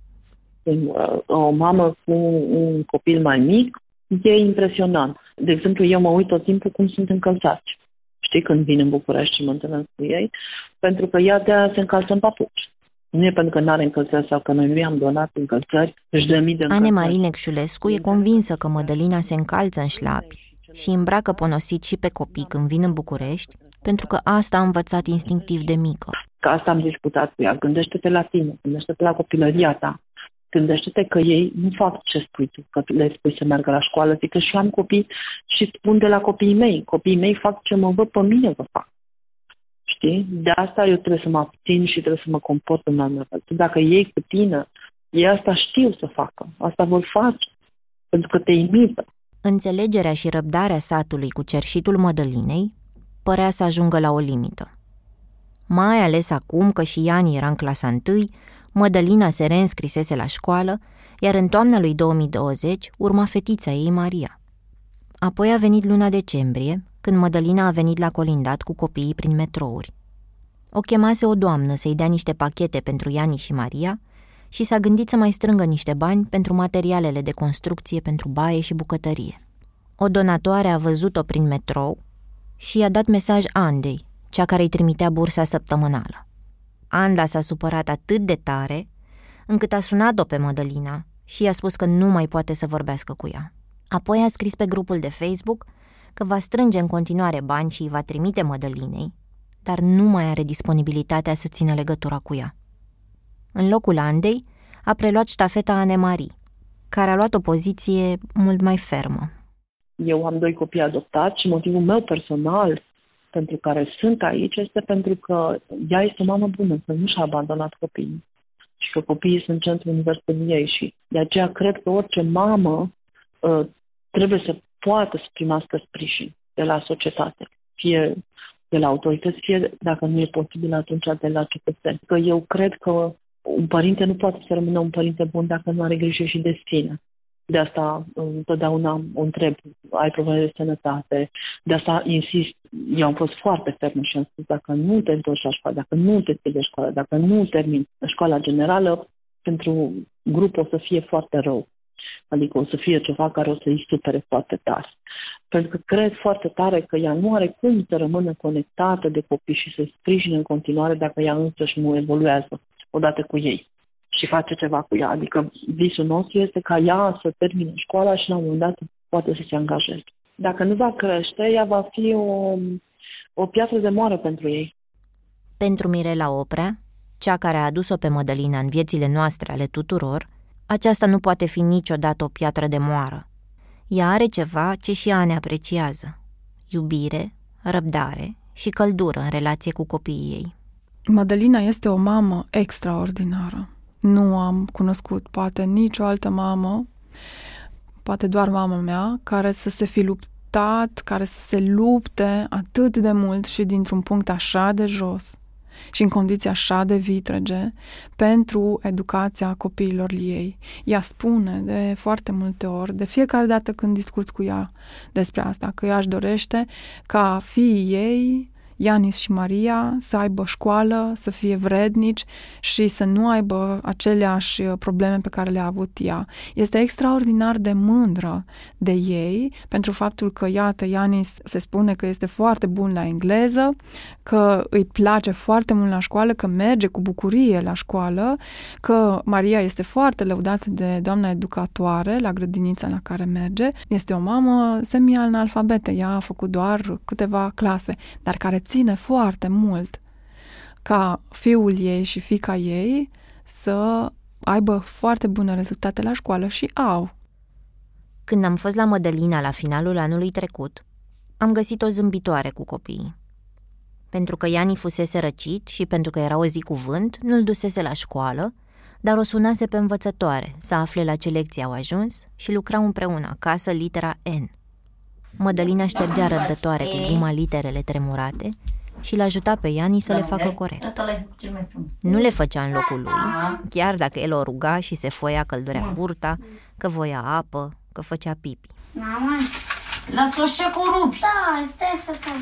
O mamă cu un copil mai mic e impresionant. De exemplu, eu mă uit tot timpul cum sunt încălțați. Știi, când vin în București și mă întâlnesc cu ei, pentru că ea de-aia se încalță în papuci. Nu e pentru că n-are încălțări sau că noi nu i-am donat încălțări, își dă mii de încălțări. Anemarie Necșulescu e convinsă că Mădălina se încalță în șlapi și îmbracă ponosit și pe copii când vin în București, pentru că asta a învățat instinctiv de mică. Că asta am discutat cu ea. Gândește-te la tine, gândește-te la copilăria ta. Gândește-te că ei nu fac ce spui tu, că le spui să meargă la școală. Zic că și am copii și spun de la copiii mei. Copiii mei fac ce mă văd pe mine că fac. Știi? De asta eu trebuie să mă abțin și trebuie să mă comport în alt fel. Dacă ei cu tine, ei asta știu să facă. Asta vor face. Pentru că te imită. Înțelegerea și răbdarea satului cu cerșitul Mădălinei părea să ajungă la o limită. Mai ales acum că și Iani era în clasa întâi, Mădălina se reînscrisese la școală, iar în toamna lui două mii douăzeci urma fetița ei, Maria. Apoi a venit luna decembrie, când Mădălina a venit la colindat cu copiii prin metrouri. O chemase o doamnă să-i dea niște pachete pentru Iani și Maria și s-a gândit să mai strângă niște bani pentru materialele de construcție pentru baie și bucătărie. O donatoare a văzut-o prin metrou și i-a dat mesaj Andei, cea care îi trimitea bursa săptămânală. Anda s-a supărat atât de tare, încât a sunat-o pe Mădălina și i-a spus că nu mai poate să vorbească cu ea. Apoi a scris pe grupul de Facebook că va strânge în continuare bani și îi va trimite Mădălinei, dar nu mai are disponibilitatea să țină legătura cu ea. În locul Andei a preluat ștafeta Anemarie, care a luat o poziție mult mai fermă. Eu am doi copii adoptați și motivul meu personal pentru care sunt aici este pentru că ea este o mamă bună, că nu și-a abandonat copiii și că copiii sunt centrul universului ei și de aceea cred că orice mamă uh, trebuie să poată să primească sprijin de la societate, fie de la autorități, fie dacă nu e posibil atunci de la cetățeni. Că eu cred că un părinte nu poate să rămână un părinte bun dacă nu are grijă și de sine. De asta întotdeauna o întreb, ai probleme de sănătate, de asta insist, eu am fost foarte fermă și am spus, dacă nu te întorci la școală, dacă nu te ții de școală, dacă nu termini școala generală, pentru grup o să fie foarte rău. Adică o să fie ceva care o să-i supere foarte tare. Pentru că cred foarte tare că ea nu are cum să rămână conectată de copii și să-i sprijine în continuare dacă ea însăși nu evoluează odată cu ei. și face ceva cu ea. Adică visul nostru este ca ea să termine școala și la un moment dat poate să se angajeze. Dacă nu va crește, ea va fi o, o piatră de moară pentru ei. Pentru Mirela Oprea, cea care a adus-o pe Mădălina în viețile noastre ale tuturor, aceasta nu poate fi niciodată o piatră de moară. Ea are ceva ce și ea ne apreciază: iubire, răbdare și căldură în relație cu copiii ei. Mădălina este o mamă extraordinară. Nu am cunoscut poate nicio altă mamă, poate doar mama mea, care să se fi luptat, care să se lupte atât de mult și dintr-un punct așa de jos și în condiții așa de vitrege pentru educația copiilor ei. Ea spune de foarte multe ori, de fiecare dată când discuți cu ea despre asta, că ea își dorește ca fiii ei, Ianis și Maria, să aibă școală, să fie vrednici și să nu aibă aceleași probleme pe care le-a avut ea. Este extraordinar de mândră de ei pentru faptul că, iată, Ianis se spune că este foarte bun la engleză, că îi place foarte mult la școală, că merge cu bucurie la școală, că Maria este foarte lăudată de doamna educatoare la grădinița la care merge. Este o mamă semi-analfabetă, ea a făcut doar câteva clase, dar care ține foarte mult ca fiul ei și fiica ei să aibă foarte bune rezultate la școală și au. Când am fost la Mădălina la finalul anului trecut, am găsit o zâmbitoare cu copiii. Pentru că Iani fusese răcit și pentru că era o zi cu vânt, nu-l dusese la școală, dar o sunase pe învățătoare să afle la ce lecții au ajuns și lucrau împreună acasă litera N. Mădălina ștergea răbdătoare cu guma literele tremurate și l-ajuta pe Iani să le facă corect. Nu le făcea în locul lui, chiar dacă el o ruga și se foia căldurea burta, că voia apă, că făcea pipi. Mama, las-o și cu rupi. Da, stai să fac.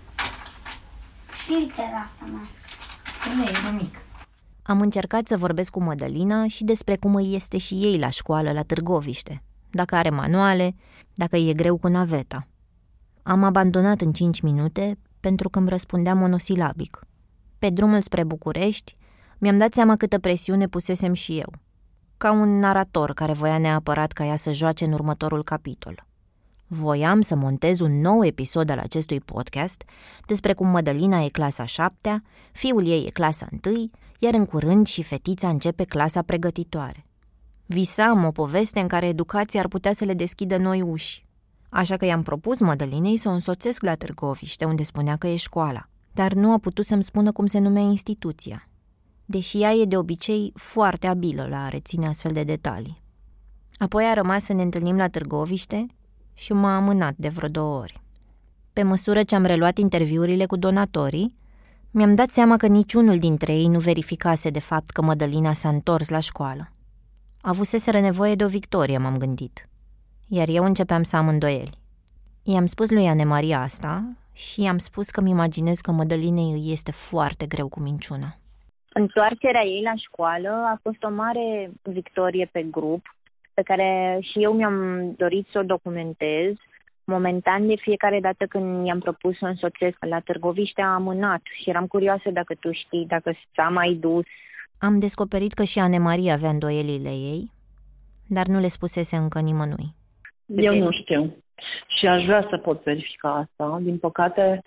Și litera asta, mai. Nu e nimic. Am încercat să vorbesc cu Mădălina și despre cum îi este și ei la școală la Târgoviște, dacă are manuale, dacă e greu cu naveta. Am abandonat în cinci minute pentru că îmi răspundea monosilabic. Pe drumul spre București, mi-am dat seama câtă presiune pusesem și eu, ca un narator care voia neapărat ca ea să joace în următorul capitol. Voiam să montez un nou episod al acestui podcast despre cum Mădălina e clasa șaptea, fiul ei e clasa întâi, iar în curând și fetița începe clasa pregătitoare. Visam o poveste în care educația ar putea să le deschidă noi uși. Așa că i-am propus Mădălinei să o însoțesc la Târgoviște, unde spunea că e școala, dar nu a putut să-mi spună cum se numea instituția, deși ea e de obicei foarte abilă la a reține astfel de detalii. Apoi a rămas să ne întâlnim la Târgoviște și m-a amânat de vreo două ori. Pe măsură ce am reluat interviurile cu donatorii, mi-am dat seama că niciunul dintre ei nu verificase de fapt că Mădălina s-a întors la școală. Avuseseră nevoie de o victorie, m-am gândit, iar eu începeam să am îndoieli. I-am spus lui Ane Maria asta și i-am spus că-mi imaginez că Mădălinei îi este foarte greu cu minciuna. Întoarcerea ei la școală a fost o mare victorie pe grup, pe care și eu mi-am dorit să o documentez. Momentan, de fiecare dată când i-am propus să o însoțesc la Târgoviște, a amânat și eram curioasă dacă tu știi, dacă s-a mai dus. Am descoperit că și Ane Maria avea îndoielile ei, dar nu le spusese încă nimănui. Eu nu știu și aș vrea să pot verifica asta. Din păcate,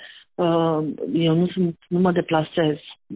eu nu, sunt, nu mă deplasez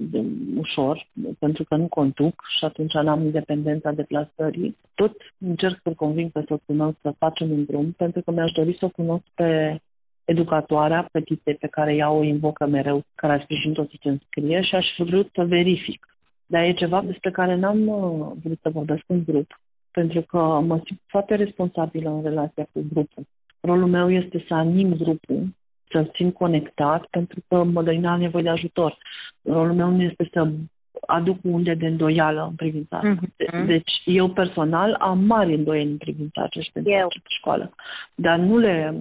ușor, pentru că nu conduc și atunci n-am independența deplasării. Tot încerc să-l conving pe soțul meu să facem un drum, pentru că mi-aș dori să o cunosc pe educatoarea fetiței pe care ea o invocă mereu, care a sprijinit-o să se înscrie și aș vrut să verific. Dar e ceva despre care n-am vrut să vorbesc în grup, pentru că mă simt foarte responsabilă în relația cu grupul. Rolul meu este să anim grupul, să-l țin conectat, pentru că Mădălina are nevoie de ajutor. Rolul meu nu este să aduc unde de îndoială în privința asta. Mm-hmm. Deci eu personal am mari îndoieli în privința aceștia de școală. Dar nu le...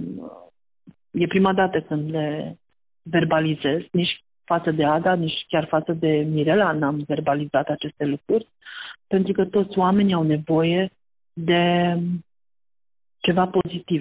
E prima dată când le verbalizez, nici față de Ada, nici chiar față de Mirela n-am verbalizat aceste lucruri, pentru că toți oamenii au nevoie de ceva pozitiv.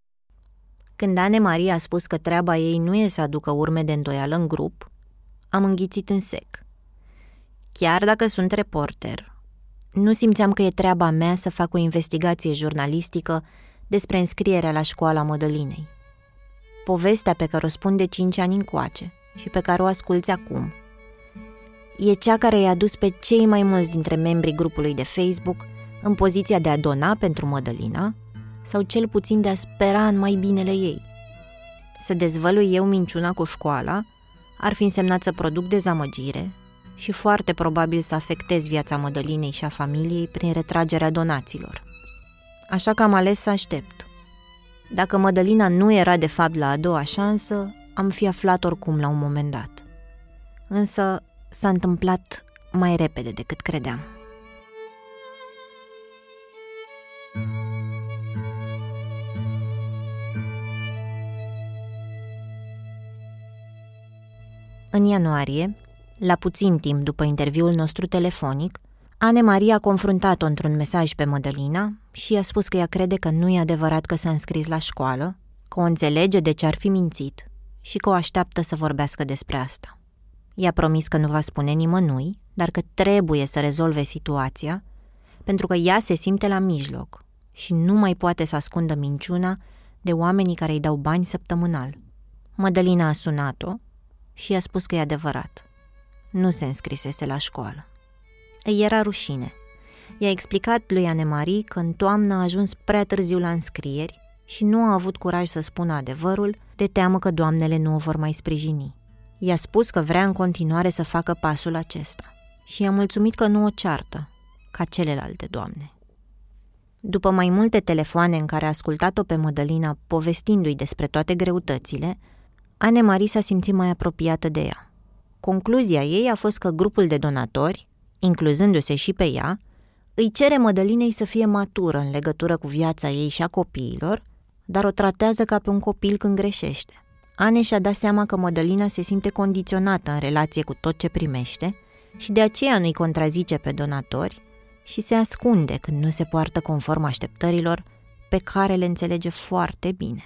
Când Ane Maria a spus că treaba ei nu e să aducă urme de îndoială în grup, am înghițit în sec. Chiar dacă sunt reporter, Nu simțeam că e treaba mea să fac o investigație jurnalistică despre înscrierea la școala Mădălinei. Povestea pe care o spun de cinci ani încoace și pe care o asculți acum e cea care i-a dus pe cei mai mulți dintre membrii grupului de Facebook în poziția de a dona pentru Mădălina sau cel puțin de a spera în mai binele ei. Să dezvălui eu minciuna cu școala ar fi însemnat să produc dezamăgire și foarte probabil să afectez viața Mădălinei și a familiei prin retragerea donațiilor. Așa că am ales să aștept. Dacă Mădălina nu era de fapt la a doua șansă, am fi aflat oricum la un moment dat. Însă s-a întâmplat mai repede decât credeam. În ianuarie, la puțin timp după interviul nostru telefonic, Anne-Marie a confruntat-o într-un mesaj pe Mădălina și i-a spus că ea crede că nu e adevărat că s-a înscris la școală, că o înțelege de ce ar fi mințit și că o așteaptă să vorbească despre asta. I-a promis că nu va spune nimănui, dar că trebuie să rezolve situația, pentru că ea se simte la mijloc și nu mai poate să ascundă minciuna de oamenii care îi dau bani săptămânal. Mădălina a sunat-o și i-a spus că e adevărat. Nu se înscrisese la școală. Îi era rușine. I-a explicat lui Anne-Marie că în toamnă a ajuns prea târziu la înscrieri și nu a avut curaj să spună adevărul, de teamă că doamnele nu o vor mai sprijini. I-a spus că vrea în continuare să facă pasul acesta și i-a mulțumit că nu o ceartă, ca celelalte doamne. După mai multe telefoane în care a ascultat-o pe Mădălina povestindu-i despre toate greutățile, Anne-Marie s-a simțit mai apropiată de ea. Concluzia ei a fost că grupul de donatori, incluzându-se și pe ea, îi cere Mădălinei să fie matură în legătură cu viața ei și a copiilor, dar o tratează ca pe un copil când greșește. Anne și-a dat seama că Mădălina se simte condiționată în relație cu tot ce primește și de aceea nu-i contrazice pe donatori și se ascunde când nu se poartă conform așteptărilor pe care le înțelege foarte bine.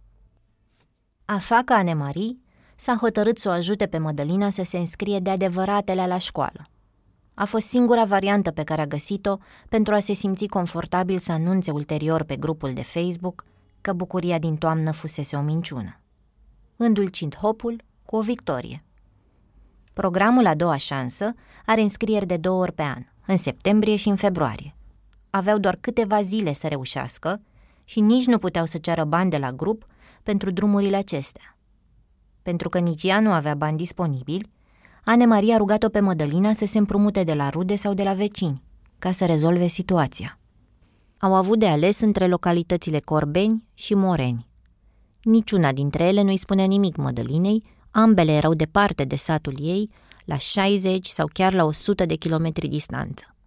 Așa că Anne-Marie s-a hotărât să o ajute pe Mădălina să se înscrie de adevăratele la școală. A fost singura variantă pe care a găsit-o pentru a se simți confortabil să anunțe ulterior pe grupul de Facebook că bucuria din toamnă fusese o minciună, îndulcind hopul cu o victorie. Programul A doua șansă are înscrieri de două ori pe an, în septembrie și în februarie. Aveau doar câteva zile să reușească și nici nu puteau să ceară bani de la grup pentru drumurile acestea. Pentru că nici ea nu avea bani disponibili, Anne-Marie a rugat-o pe Mădălina să se împrumute de la rude sau de la vecini, ca să rezolve situația. Au avut de ales între localitățile Corbeni și Moreni. Niciuna dintre ele nu-i spunea nimic Mădălinei, ambele erau departe de satul ei, la șaizeci sau chiar la o sută de kilometri distanță.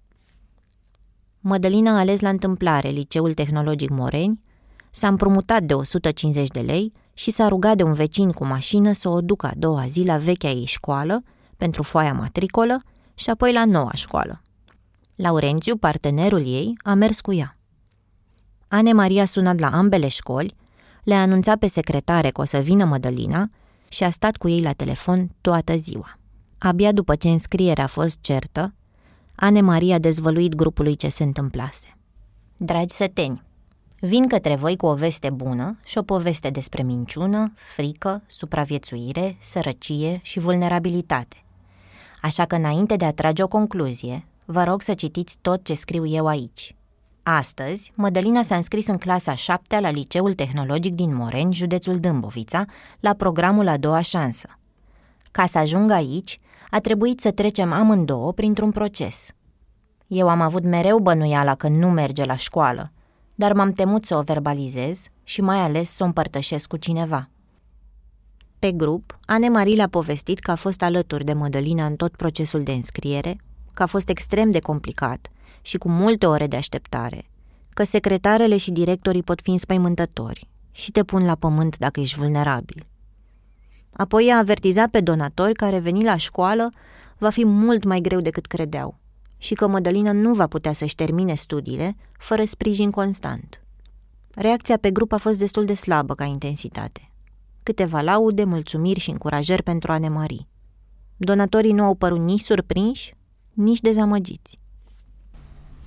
Mădălina a ales la întâmplare Liceul Tehnologic Moreni, s-a împrumutat de o sută cincizeci de lei și s-a rugat de un vecin cu mașină să o ducă a doua zi la vechea ei școală, pentru foaia matricolă și apoi la noua școală. Laurențiu, partenerul ei, a mers cu ea. Anne-Marie a sunat la ambele școli, le-a anunțat pe secretare că o să vină Mădălina și a stat cu ei la telefon toată ziua. Abia după ce înscrierea a fost certă, Anne-Marie a dezvăluit grupului ce se întâmplase. Dragi săteni, vin către voi cu o veste bună și o poveste despre minciună, frică, supraviețuire, sărăcie și vulnerabilitate. Așa că înainte de a trage o concluzie, vă rog să citiți tot ce scriu eu aici. Astăzi, Mădălina s-a înscris în clasa a șaptea la Liceul Tehnologic din Moreni, județul Dâmbovița, la programul A doua șansă. Ca să ajung aici, a trebuit să trecem amândouă printr-un proces. Eu am avut mereu bănuiala că nu merge la școală, dar m-am temut să o verbalizez și mai ales să o împărtășesc cu cineva. Pe grup, Anne-Marie le-a povestit că a fost alături de Mădălina în tot procesul de înscriere, că a fost extrem de complicat și cu multe ore de așteptare, că secretarele și directorii pot fi înspăimântători și te pun la pământ dacă ești vulnerabil. Apoi i-a avertizat pe donatori că a reveni la școală va fi mult mai greu decât credeau și că Mădălina nu va putea să-și termine studiile fără sprijin constant. Reacția pe grup a fost destul de slabă ca intensitate. Câteva laude, mulțumiri și încurajări pentru Anne-Marie. Donatorii nu au părut nici surprinși, nici dezamăgiți.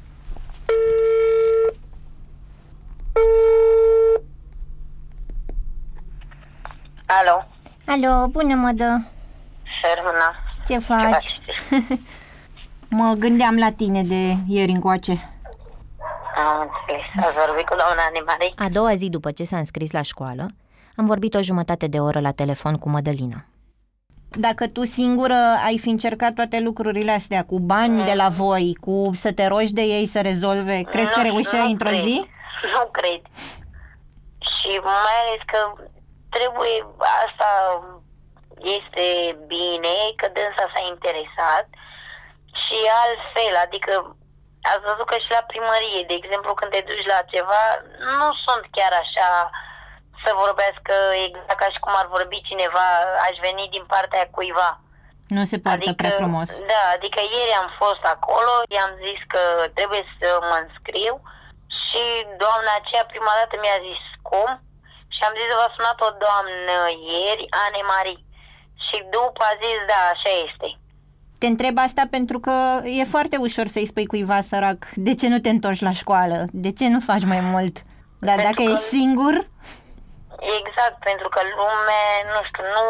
Alo. Alo, bună, Mădă. Sărmâna. Ce faci? Mă gândeam la tine de ieri încoace. Am înțeles. Ați vorbit cu doamna Anemarie? A doua zi după ce s-a înscris la școală, am vorbit o jumătate de oră la telefon cu Mădălina. Dacă tu singură ai fi încercat toate lucrurile astea, cu bani mm. de la voi, cu să te rogi de ei să rezolve, crezi nu, că reușeai într-o cred. zi? Nu cred. Și mai ales că trebuie, asta este bine, că dânsa s-a interesat și altfel, adică ați văzut că și la primărie, de exemplu, când te duci la ceva, nu sunt chiar așa să vorbească exact ca și cum ar vorbi cineva, aș veni din partea cuiva. Nu se poartă adică, prea frumos. Da, adică ieri am fost acolo, i-am zis că trebuie să mă înscriu și doamna aceea prima dată mi-a zis cum și am zis că v-a sunat o doamnă ieri, Anemarie. Și după a zis da, așa este. Te întreb asta pentru că e foarte ușor să-i spui cuiva sărac, de ce nu te întorci la școală, de ce nu faci mai mult? Dar pentru dacă că... ești singur... Exact, pentru că lumea, nu știu, nu,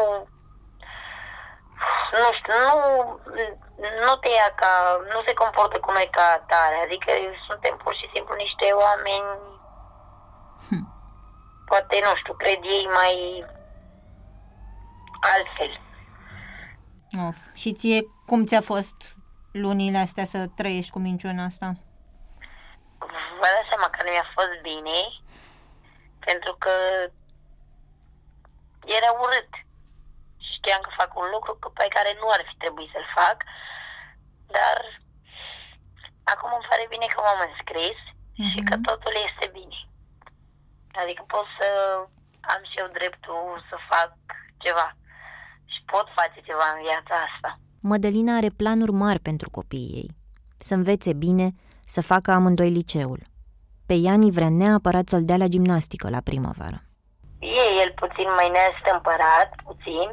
nu știu, nu, nu te ia ca, nu se comportă cu noi ca atare, adică suntem pur și simplu niște oameni, hm. poate, nu știu, cred ei mai altfel. Of. Și ție, cum ți-a fost lunile astea să trăiești cu minciuna asta? Vă dați seama că nu mi-a fost bine, pentru că era urât. Știam că fac un lucru pe care nu ar fi trebuit să-l fac, dar acum îmi pare bine că m-am înscris uh-huh. și că totul este bine. Adică pot să am și eu dreptul să fac ceva și pot face ceva în viața asta. Mădălina are planuri mari pentru copiii ei. Să învețe bine, să facă amândoi liceul. Pe Iani vrea neapărat să-l dea la gimnastică la primăvară. E el puțin mai neastâmpărat, puțin,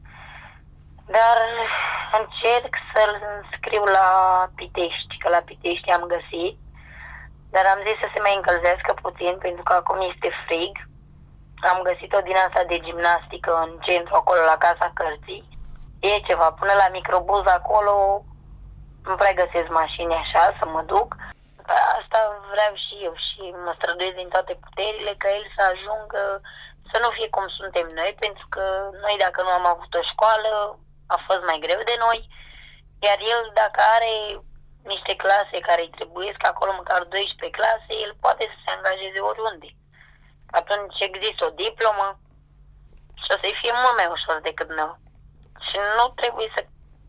dar încerc să-l înscriu la Pitești, că la Pitești am găsit, dar am zis să se mai încălzească puțin, pentru că acum este frig. Am găsit o din asta de gimnastică în centru, acolo la Casa Cărții. E ceva, până la microbuz acolo nu prea găsesc mașini așa, să mă duc. Asta vreau și eu și mă străduiesc din toate puterile ca el să ajungă să nu fie cum suntem noi, pentru că noi dacă nu am avut o școală a fost mai greu de noi, iar el dacă are niște clase care îi trebuiesc acolo măcar doisprezece clase, el poate să se angajeze oriunde. Atunci există o diplomă și o să-i fie mult mai ușor decât noi. Și nu trebuie să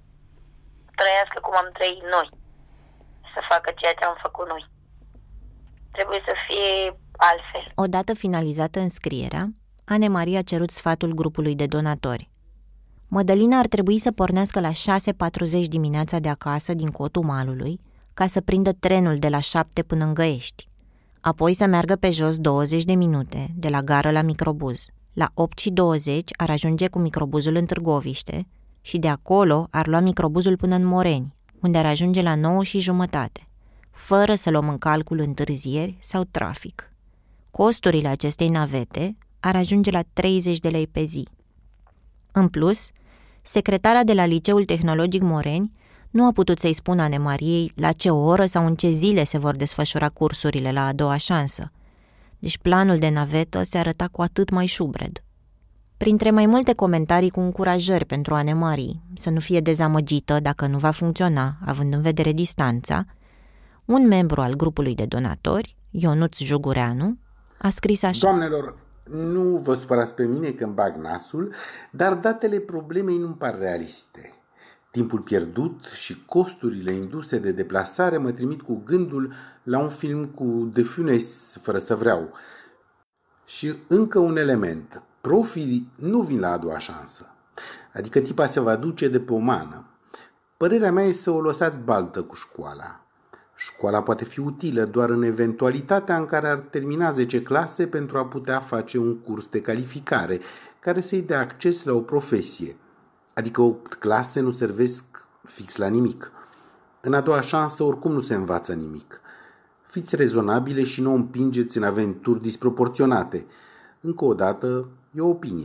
trăiască cum am trăit noi, să facă ceea ce am făcut noi. Trebuie să fie altfel. Odată finalizată înscrierea, Anemarie a cerut sfatul grupului de donatori. Mădălina ar trebui să pornească la șase patruzeci dimineața de acasă din Cotul Malului ca să prindă trenul de la șapte până în Găiești. Apoi să meargă pe jos douăzeci de minute de la gară la microbuz. La opt și douăzeci ar ajunge cu microbuzul în Târgoviște și de acolo ar lua microbuzul până în Moreni, unde ar ajunge la nouă și jumătate, fără să luăm în calcul întârzieri sau trafic. Costurile acestei navete ar ajunge la treizeci de lei pe zi. În plus, secretara de la Liceul Tehnologic Moreni nu a putut să-i spună Anemariei la ce oră sau în ce zile se vor desfășura cursurile la a doua șansă. Deci planul de navetă se arăta cu atât mai șubred. Printre mai multe comentarii cu încurajări pentru Anemarie să nu fie dezamăgită dacă nu va funcționa, având în vedere distanța, un membru al grupului de donatori, Ionuț Jugureanu, a scris așa: Doamnelor, nu vă supărați pe mine că îmi bag nasul, dar datele problemei nu-mi par realiste. Timpul pierdut și costurile induse de deplasare mă trimit cu gândul la un film cu De Funès, fără să vreau. Și încă un element. Profii nu vin la a doua șansă. Adică tipa se va duce de pe o mană. Părerea mea este să o lăsați baltă cu școala. Școala poate fi utilă doar în eventualitatea în care ar termina zece clase pentru a putea face un curs de calificare care să-i dea acces la o profesie. Adică opt clase nu servesc fix la nimic. În a doua șansă oricum nu se învață nimic. Fiți rezonabile și nu o împingeți în aventuri disproporționate. Încă o dată, e o opinie.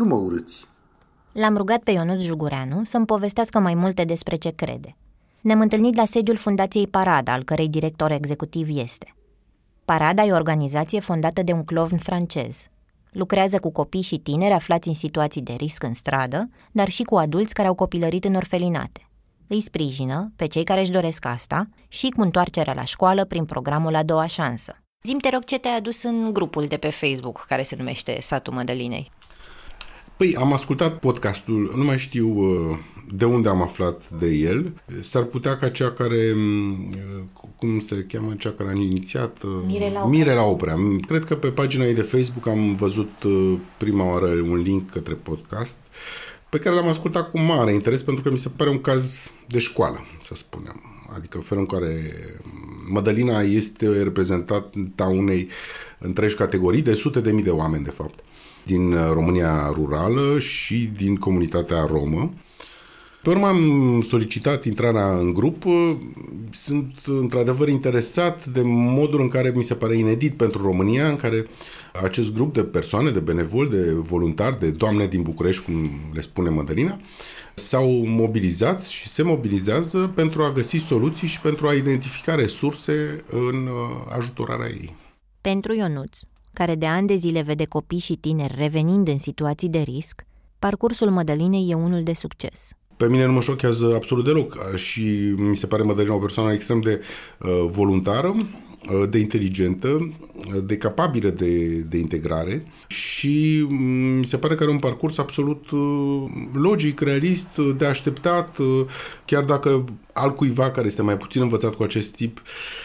Nu mă urâți. L-am rugat pe Ionuț Jugureanu să-mi povestească mai multe despre ce crede. Ne-am întâlnit la sediul Fundației Parada, al cărei director executiv este. Parada e o organizație fondată de un clown francez. Lucrează cu copii și tineri aflați în situații de risc în stradă, dar și cu adulți care au copilărit în orfelinate. Îi sprijină pe cei care își doresc asta și cu întoarcerea la școală prin programul A Doua Șansă. Zi-mi, te rog, ce te-ai adus în grupul de pe Facebook care se numește Satul Mădălinei? Păi, am ascultat podcastul, nu mai știu de unde am aflat de el. S-ar putea ca cea care, cum se cheamă, cea care a inițiat... Mirela Oprea. Mirela Oprea. Cred că pe pagina ei de Facebook am văzut prima oară un link către podcast, pe care l-am ascultat cu mare interes, pentru că mi se pare un caz de școală, să spunem. Adică felul în care Mădălina este reprezentată unei întregi categorii de sute de mii de oameni, de fapt, din România rurală și din comunitatea romă. Pe urmă am solicitat intrarea în grup. Sunt într-adevăr interesat de modul în care mi se pare inedit pentru România, în care acest grup de persoane, de benevoli, de voluntari, de doamne din București, cum le spune Mădălina, s-au mobilizat și se mobilizează pentru a găsi soluții și pentru a identifica resurse în ajutorarea ei. Pentru Ionuț, care de ani de zile vede copii și tineri revenind în situații de risc, parcursul Mădălinei e unul de succes. Pe mine nu mă șochează absolut deloc și mi se pare Mădălina o persoană extrem de uh, voluntară, uh, de inteligentă, uh, de capabilă de, de integrare și um, mi se pare că are un parcurs absolut uh, logic, realist, de așteptat, uh, chiar dacă altcuiva care este mai puțin învățat cu acest tip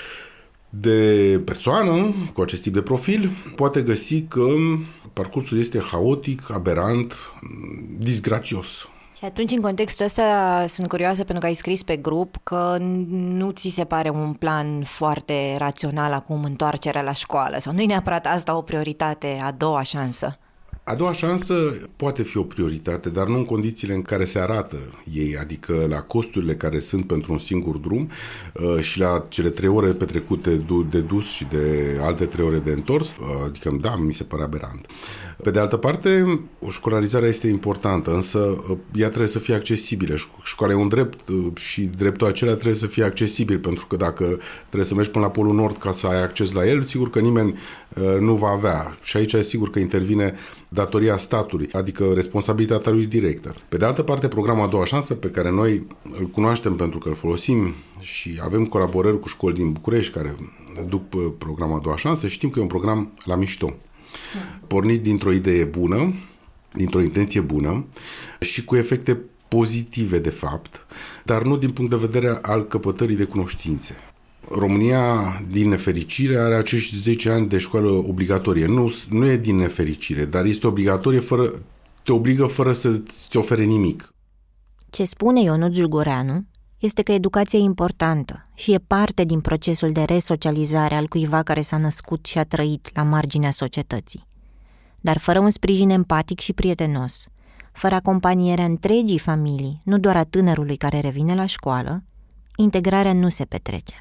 de persoană, cu acest tip de profil, poate găsi că parcursul este haotic, aberant, disgrațios. Și atunci, în contextul ăsta, sunt curioasă pentru că ai scris pe grup că nu ți se pare un plan foarte rațional acum întoarcerea la școală sau nu e neapărat asta o prioritate, a doua șansă? A doua șansă poate fi o prioritate, dar nu în condițiile în care se arată ei, adică la costurile care sunt pentru un singur drum și la cele trei ore petrecute de dus și de alte trei ore de întors, adică da, mi se pare aberant. Pe de altă parte, școlarizarea este importantă, însă ea trebuie să fie accesibilă. Școala e un drept și dreptul acela trebuie să fie accesibil, pentru că dacă trebuie să mergi până la Polul Nord ca să ai acces la el, sigur că nimeni nu va avea. Și aici e sigur că intervine datoria statului, adică responsabilitatea lui directă. Pe de altă parte, programul A Doua Șansă, pe care noi îl cunoaștem pentru că îl folosim și avem colaborări cu școli din București care duc programul A Doua Șansă, știm că e un program la mișto, pornit dintr-o idee bună, dintr-o intenție bună și cu efecte pozitive, de fapt, dar nu din punct de vedere al căpătării de cunoștințe. România, din nefericire, are acești zece ani de școală obligatorie. Nu, nu e din nefericire, dar este obligatorie, fără, te obligă fără să-ți ofere nimic. Ce spune Ionuț Jugureanu este că educația e importantă și e parte din procesul de resocializare al cuiva care s-a născut și a trăit la marginea societății. Dar fără un sprijin empatic și prietenos, fără acompanierea întregii familii, nu doar a tânărului care revine la școală, integrarea nu se petrece.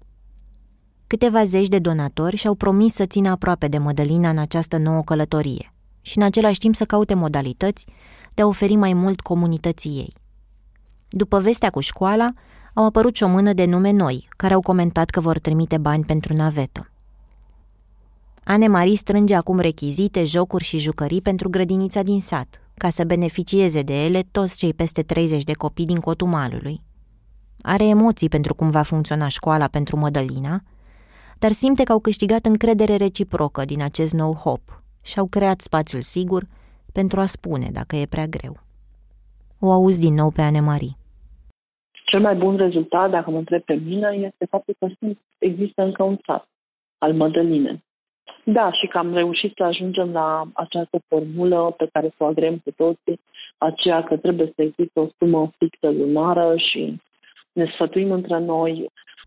Câteva zeci de donatori și-au promis să țină aproape de Mădălina în această nouă călătorie și în același timp să caute modalități de a oferi mai mult comunității ei. După vestea cu școala, au apărut și o mână de nume noi, care au comentat că vor trimite bani pentru navetă. Anne-Marie strânge acum rechizite, jocuri și jucării pentru grădinița din sat, ca să beneficieze de ele toți cei peste treizeci de copii din Cotumalului. Are emoții pentru cum va funcționa școala pentru Mădălina, dar simte că au câștigat încredere reciprocă din acest nou hop și au creat spațiul sigur pentru a spune dacă e prea greu. O auzi din nou pe Anne-Marie. Cel mai bun rezultat, dacă mă întreb pe mine, este faptul că există încă un sat al Mădălinei. Da, și că am reușit să ajungem la această formulă pe care să o agrem cu toții, aceea că trebuie să existe o sumă fixă lunară și ne sfătuim între noi.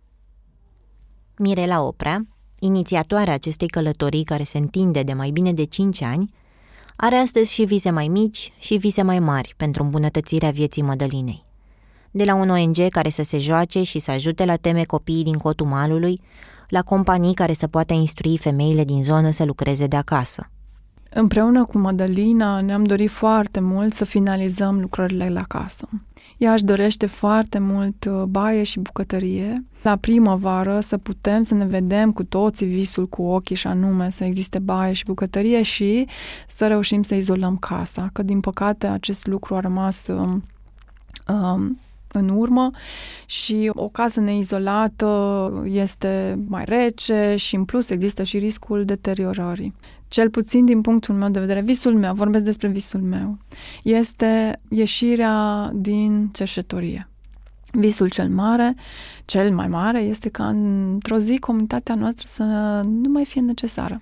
Mirela Oprea, inițiatoarea acestei călătorii care se întinde de mai bine de cinci ani, are astăzi și vise mai mici și vise mai mari pentru îmbunătățirea vieții Mădălinei. De la un O N G care să se joace și să ajute la teme copiii din Cotumalului, la companii care să poată instrui femeile din zonă să lucreze de acasă. Împreună cu Mădălina ne-am dorit foarte mult să finalizăm lucrările la casă. Ea își dorește foarte mult baie și bucătărie. La primăvară să putem să ne vedem cu toții visul cu ochii, și anume să existe baie și bucătărie și să reușim să izolăm casa. Că din păcate acest lucru a rămas um, um, în urmă și o casă neizolată este mai rece și în plus există și riscul deteriorării. Cel puțin din punctul meu de vedere, visul meu, vorbesc despre visul meu, este ieșirea din cerșetorie. Visul cel mare, cel mai mare, este ca într-o zi comunitatea noastră să nu mai fie necesară.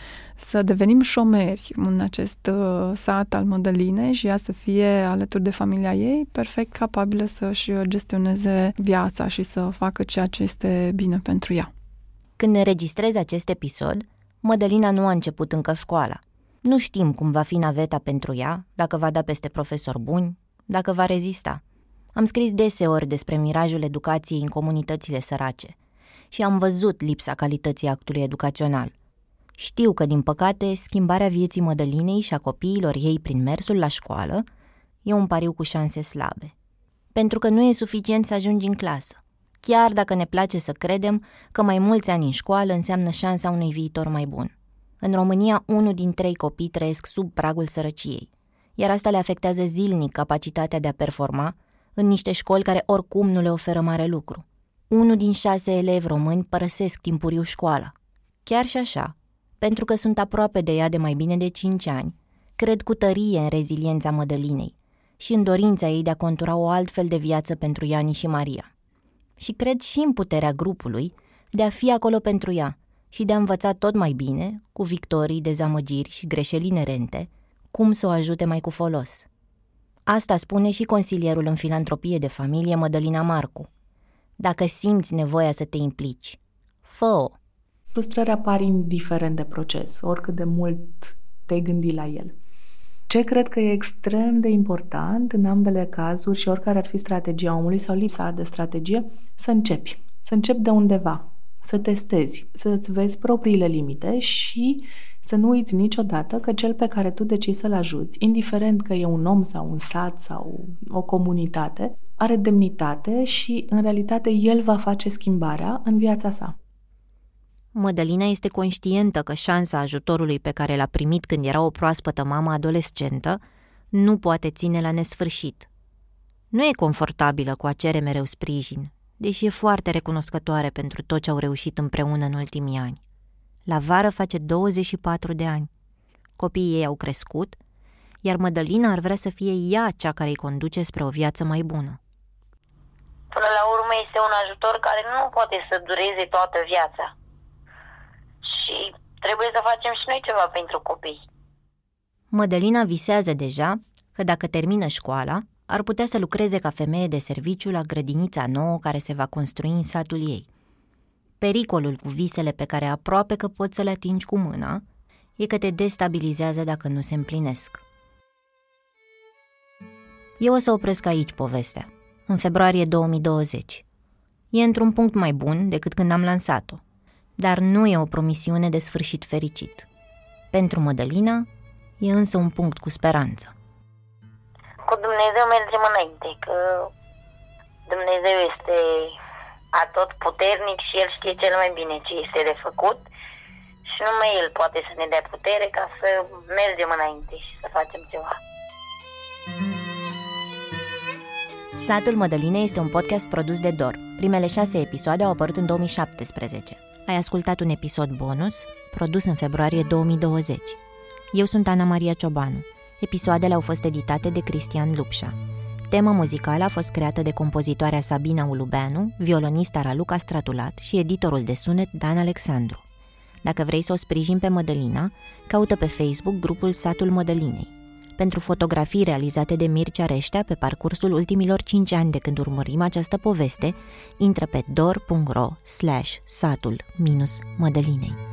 Să devenim șomeri în acest uh, sat al Mădălinei și ea să fie alături de familia ei perfect capabilă să-și gestioneze viața și să facă ceea ce este bine pentru ea. Când înregistrez acest episod, Mădălina nu a început încă școala. Nu știm cum va fi naveta pentru ea, dacă va da peste profesori buni, dacă va rezista. Am scris deseori despre mirajul educației în comunitățile sărace și am văzut lipsa calității actului educațional. Știu că, din păcate, schimbarea vieții Mădălinei și a copiilor ei prin mersul la școală e un pariu cu șanse slabe. Pentru că nu e suficient să ajungi în clasă, chiar dacă ne place să credem că mai mulți ani în școală înseamnă șansa unui viitor mai bun. În România, unul din trei copii trăiesc sub pragul sărăciei, iar asta le afectează zilnic capacitatea de a performa în niște școli care oricum nu le oferă mare lucru. Unul din șase elevi români părăsesc timpuriu școala. Chiar și așa, pentru că sunt aproape de ea de mai bine de cinci ani, cred cu tărie în reziliența Mădălinei și în dorința ei de a contura o altfel de viață pentru Iani și Maria. Și cred și în puterea grupului de a fi acolo pentru ea și de a învăța tot mai bine, cu victorii, dezamăgiri și greșeli inerente, cum să o ajute mai cu folos. Asta spune și consilierul în filantropie de familie Mădălina Marcu. Dacă simți nevoia să te implici, fă-o. Frustrarea apare indiferent de proces, oricât de mult te-ai gândit la el. Ce cred că e extrem de important în ambele cazuri și oricare ar fi strategia omului sau lipsa de strategie, să începi. Să începi de undeva, să testezi, să-ți vezi propriile limite și să nu uiți niciodată că cel pe care tu decizi să-l ajuți, indiferent că e un om sau un sat sau o comunitate, are demnitate și, în realitate, el va face schimbarea în viața sa. Mădălina este conștientă că șansa ajutorului pe care l-a primit când era o proaspătă mamă adolescentă nu poate ține la nesfârșit. Nu e confortabilă cu a cere mereu sprijin, deși e foarte recunoscătoare pentru tot ce au reușit împreună în ultimii ani. La vară face douăzeci și patru de ani. Copiii ei au crescut, iar Mădălina ar vrea să fie ea cea care îi conduce spre o viață mai bună. Până la urmă este un ajutor care nu poate să dureze toată viața. Și trebuie să facem și noi ceva pentru copii. Mădălina visează deja că dacă termină școala, ar putea să lucreze ca femeie de serviciu la grădinița nouă care se va construi în satul ei. Pericolul cu visele pe care aproape că poți să le atingi cu mâna e că te destabilizează dacă nu se împlinesc. Eu o să opresc aici povestea, în februarie două mii douăzeci. E într-un punct mai bun decât când am lansat-o, dar nu e o promisiune de sfârșit fericit. Pentru Mădălina e însă un punct cu speranță. Cu Dumnezeu mergem înainte, că Dumnezeu este atotputernic și El știe cel mai bine ce este de făcut și numai El poate să ne dea putere ca să mergem înainte și să facem ceva. Satul Mădălinei este un podcast produs de Dor. Primele șase episoade au apărut în două mii șaptesprezece. Ai ascultat un episod bonus, produs în februarie două mii douăzeci. Eu sunt Ana Maria Ciobanu. Episoadele au fost editate de Cristian Lupșa. Tema muzicală a fost creată de compozitoarea Sabina Ulubeanu, violonista Raluca Stratulat și editorul de sunet Dan Alexandru. Dacă vrei să o sprijini pe Mădălina, caută pe Facebook grupul Satul Mădălinei. Pentru fotografii realizate de Mircea Reștea pe parcursul ultimilor cinci ani de când urmărim această poveste, intră pe dor punct ro slash satul minus Mădălinei.